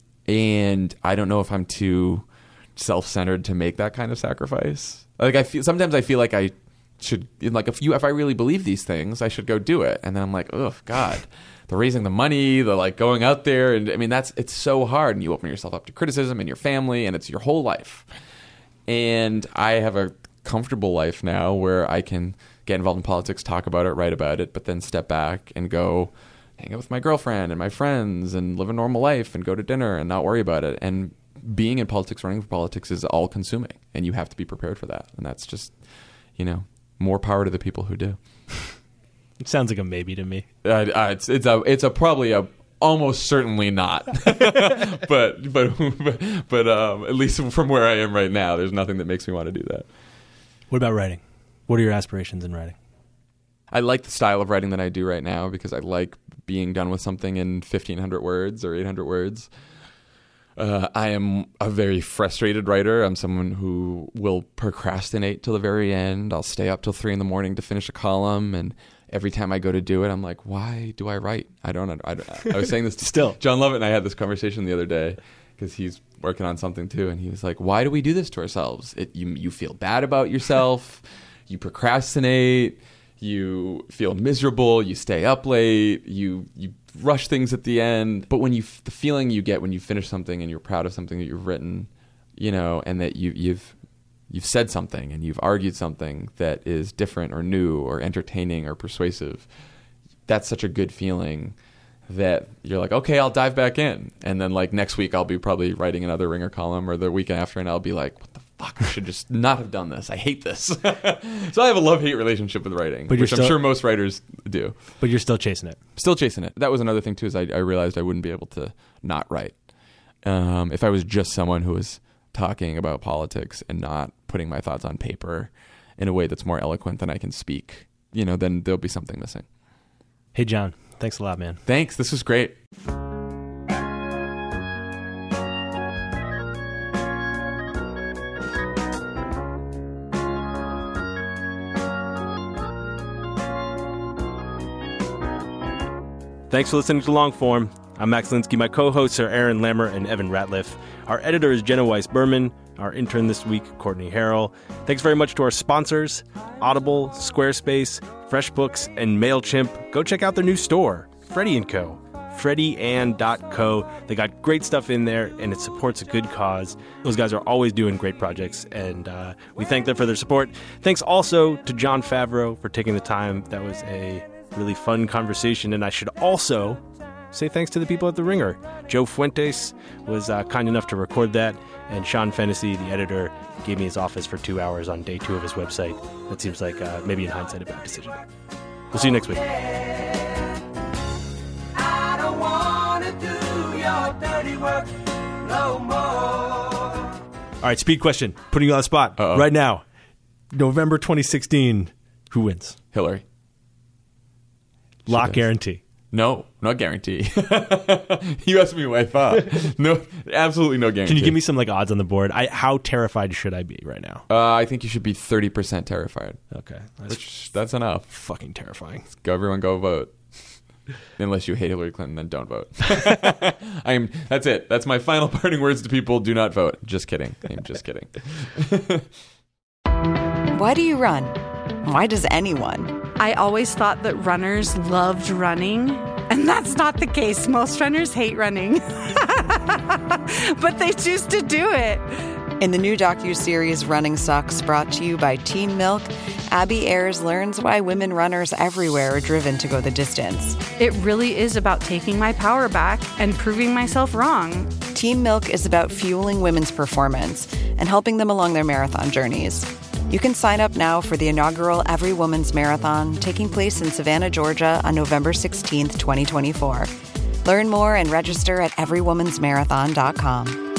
And I don't know if I'm too self-centered to make that kind of sacrifice. Like, I feel sometimes I feel like I should, like, if you if I really believe these things, I should go do it. And then I'm like, oh God. The raising the money, the like going out there, and I mean that's it's so hard, and you open yourself up to criticism in your family, and it's your whole life. And I have a comfortable life now where I can get involved in politics, talk about it, write about it, but then step back and go hang out with my girlfriend and my friends and live a normal life and go to dinner and not worry about it. And being in politics, running for politics is all consuming, and you have to be prepared for that. And that's just, you know, more power to the people who do. It sounds like a maybe to me. Uh, uh, it's it's a it's a probably a almost certainly not, but but but, but um, at least from where I am right now, there's nothing that makes me want to do that. What about writing? What are your aspirations in writing? I like the style of writing that I do right now because I like being done with something in fifteen hundred words or eight hundred words. Uh, I am a very frustrated writer. I'm someone who will procrastinate till the very end. I'll stay up till three in the morning to finish a column, and every time I go to do it, I'm like, why do I write? I don't. I, I, I was saying this to Still. John Lovett, and I had this conversation the other day because he's working on something too. And he was like, why do we do this to ourselves? It, you, you feel bad about yourself. You procrastinate. You feel miserable. You stay up late. You, you rush things at the end. But when you, the feeling you get when you finish something and you're proud of something that you've written, you know, and that you, you've, you've said something and you've argued something that is different or new or entertaining or persuasive, that's such a good feeling that you're like, okay, I'll dive back in. And then like next week I'll be probably writing another Ringer column, or the week after, and I'll be like, what the fuck, I should just not have done this. I hate this. So I have a love-hate relationship with writing, but which still, I'm sure most writers do. But you're still chasing it. Still chasing it. That was another thing too, is I, I realized I wouldn't be able to not write. Um, if I was just someone who was talking about politics and not putting my thoughts on paper in a way that's more eloquent than I can speak, you know, then there'll be something missing. Hey, John, thanks a lot, man. Thanks. This was great. Thanks for listening to Longform. I'm Max Linsky. My co-hosts are Aaron Lammer and Evan Ratliff. Our editor is Jenna Weiss-Berman. Our intern this week, Courtney Harrell. Thanks very much to our sponsors, Audible, Squarespace, FreshBooks, and MailChimp. Go check out their new store, Freddie and Co. freddie and dot co. They got great stuff in there, and it supports a good cause. Those guys are always doing great projects, and uh, we thank them for their support. Thanks also to Jon Favreau for taking the time. That was a really fun conversation, and I should also say thanks to the people at The Ringer. Joe Fuentes was uh, kind enough to record that, and Sean Fennessy, the editor, gave me his office for two hours on day two of his website. That seems like, uh, maybe in hindsight, a bad decision. We'll see you next week. I don't want to do your dirty work no more. All right, speed question. Putting you on the spot Uh-oh. right now. November twenty sixteen, who wins? Hillary. Lock does. guarantee. No, not guarantee. You asked me what I thought. No, absolutely no guarantee. Can you give me some like odds on the board? I, how terrified should I be right now? Uh, I think you should be thirty percent terrified. Okay. That's Which, that's enough. fucking terrifying. Go, everyone go vote. Unless you hate Hillary Clinton, then don't vote. I am. That's it. That's my final parting words to people. Do not vote. Just kidding. I'm just kidding. Why do you run? Why does anyone? I always thought that runners loved running, and that's not the case. Most runners hate running, but they choose to do it. In the new docuseries Running Sucks, brought to you by Teen Milk, Abby Ayers learns why women runners everywhere are driven to go the distance. It really is about taking my power back and proving myself wrong. Teen Milk is about fueling women's performance and helping them along their marathon journeys. You can sign up now for the inaugural Every Woman's Marathon, taking place in Savannah, Georgia on November sixteenth, twenty twenty-four. Learn more and register at every woman's marathon dot com.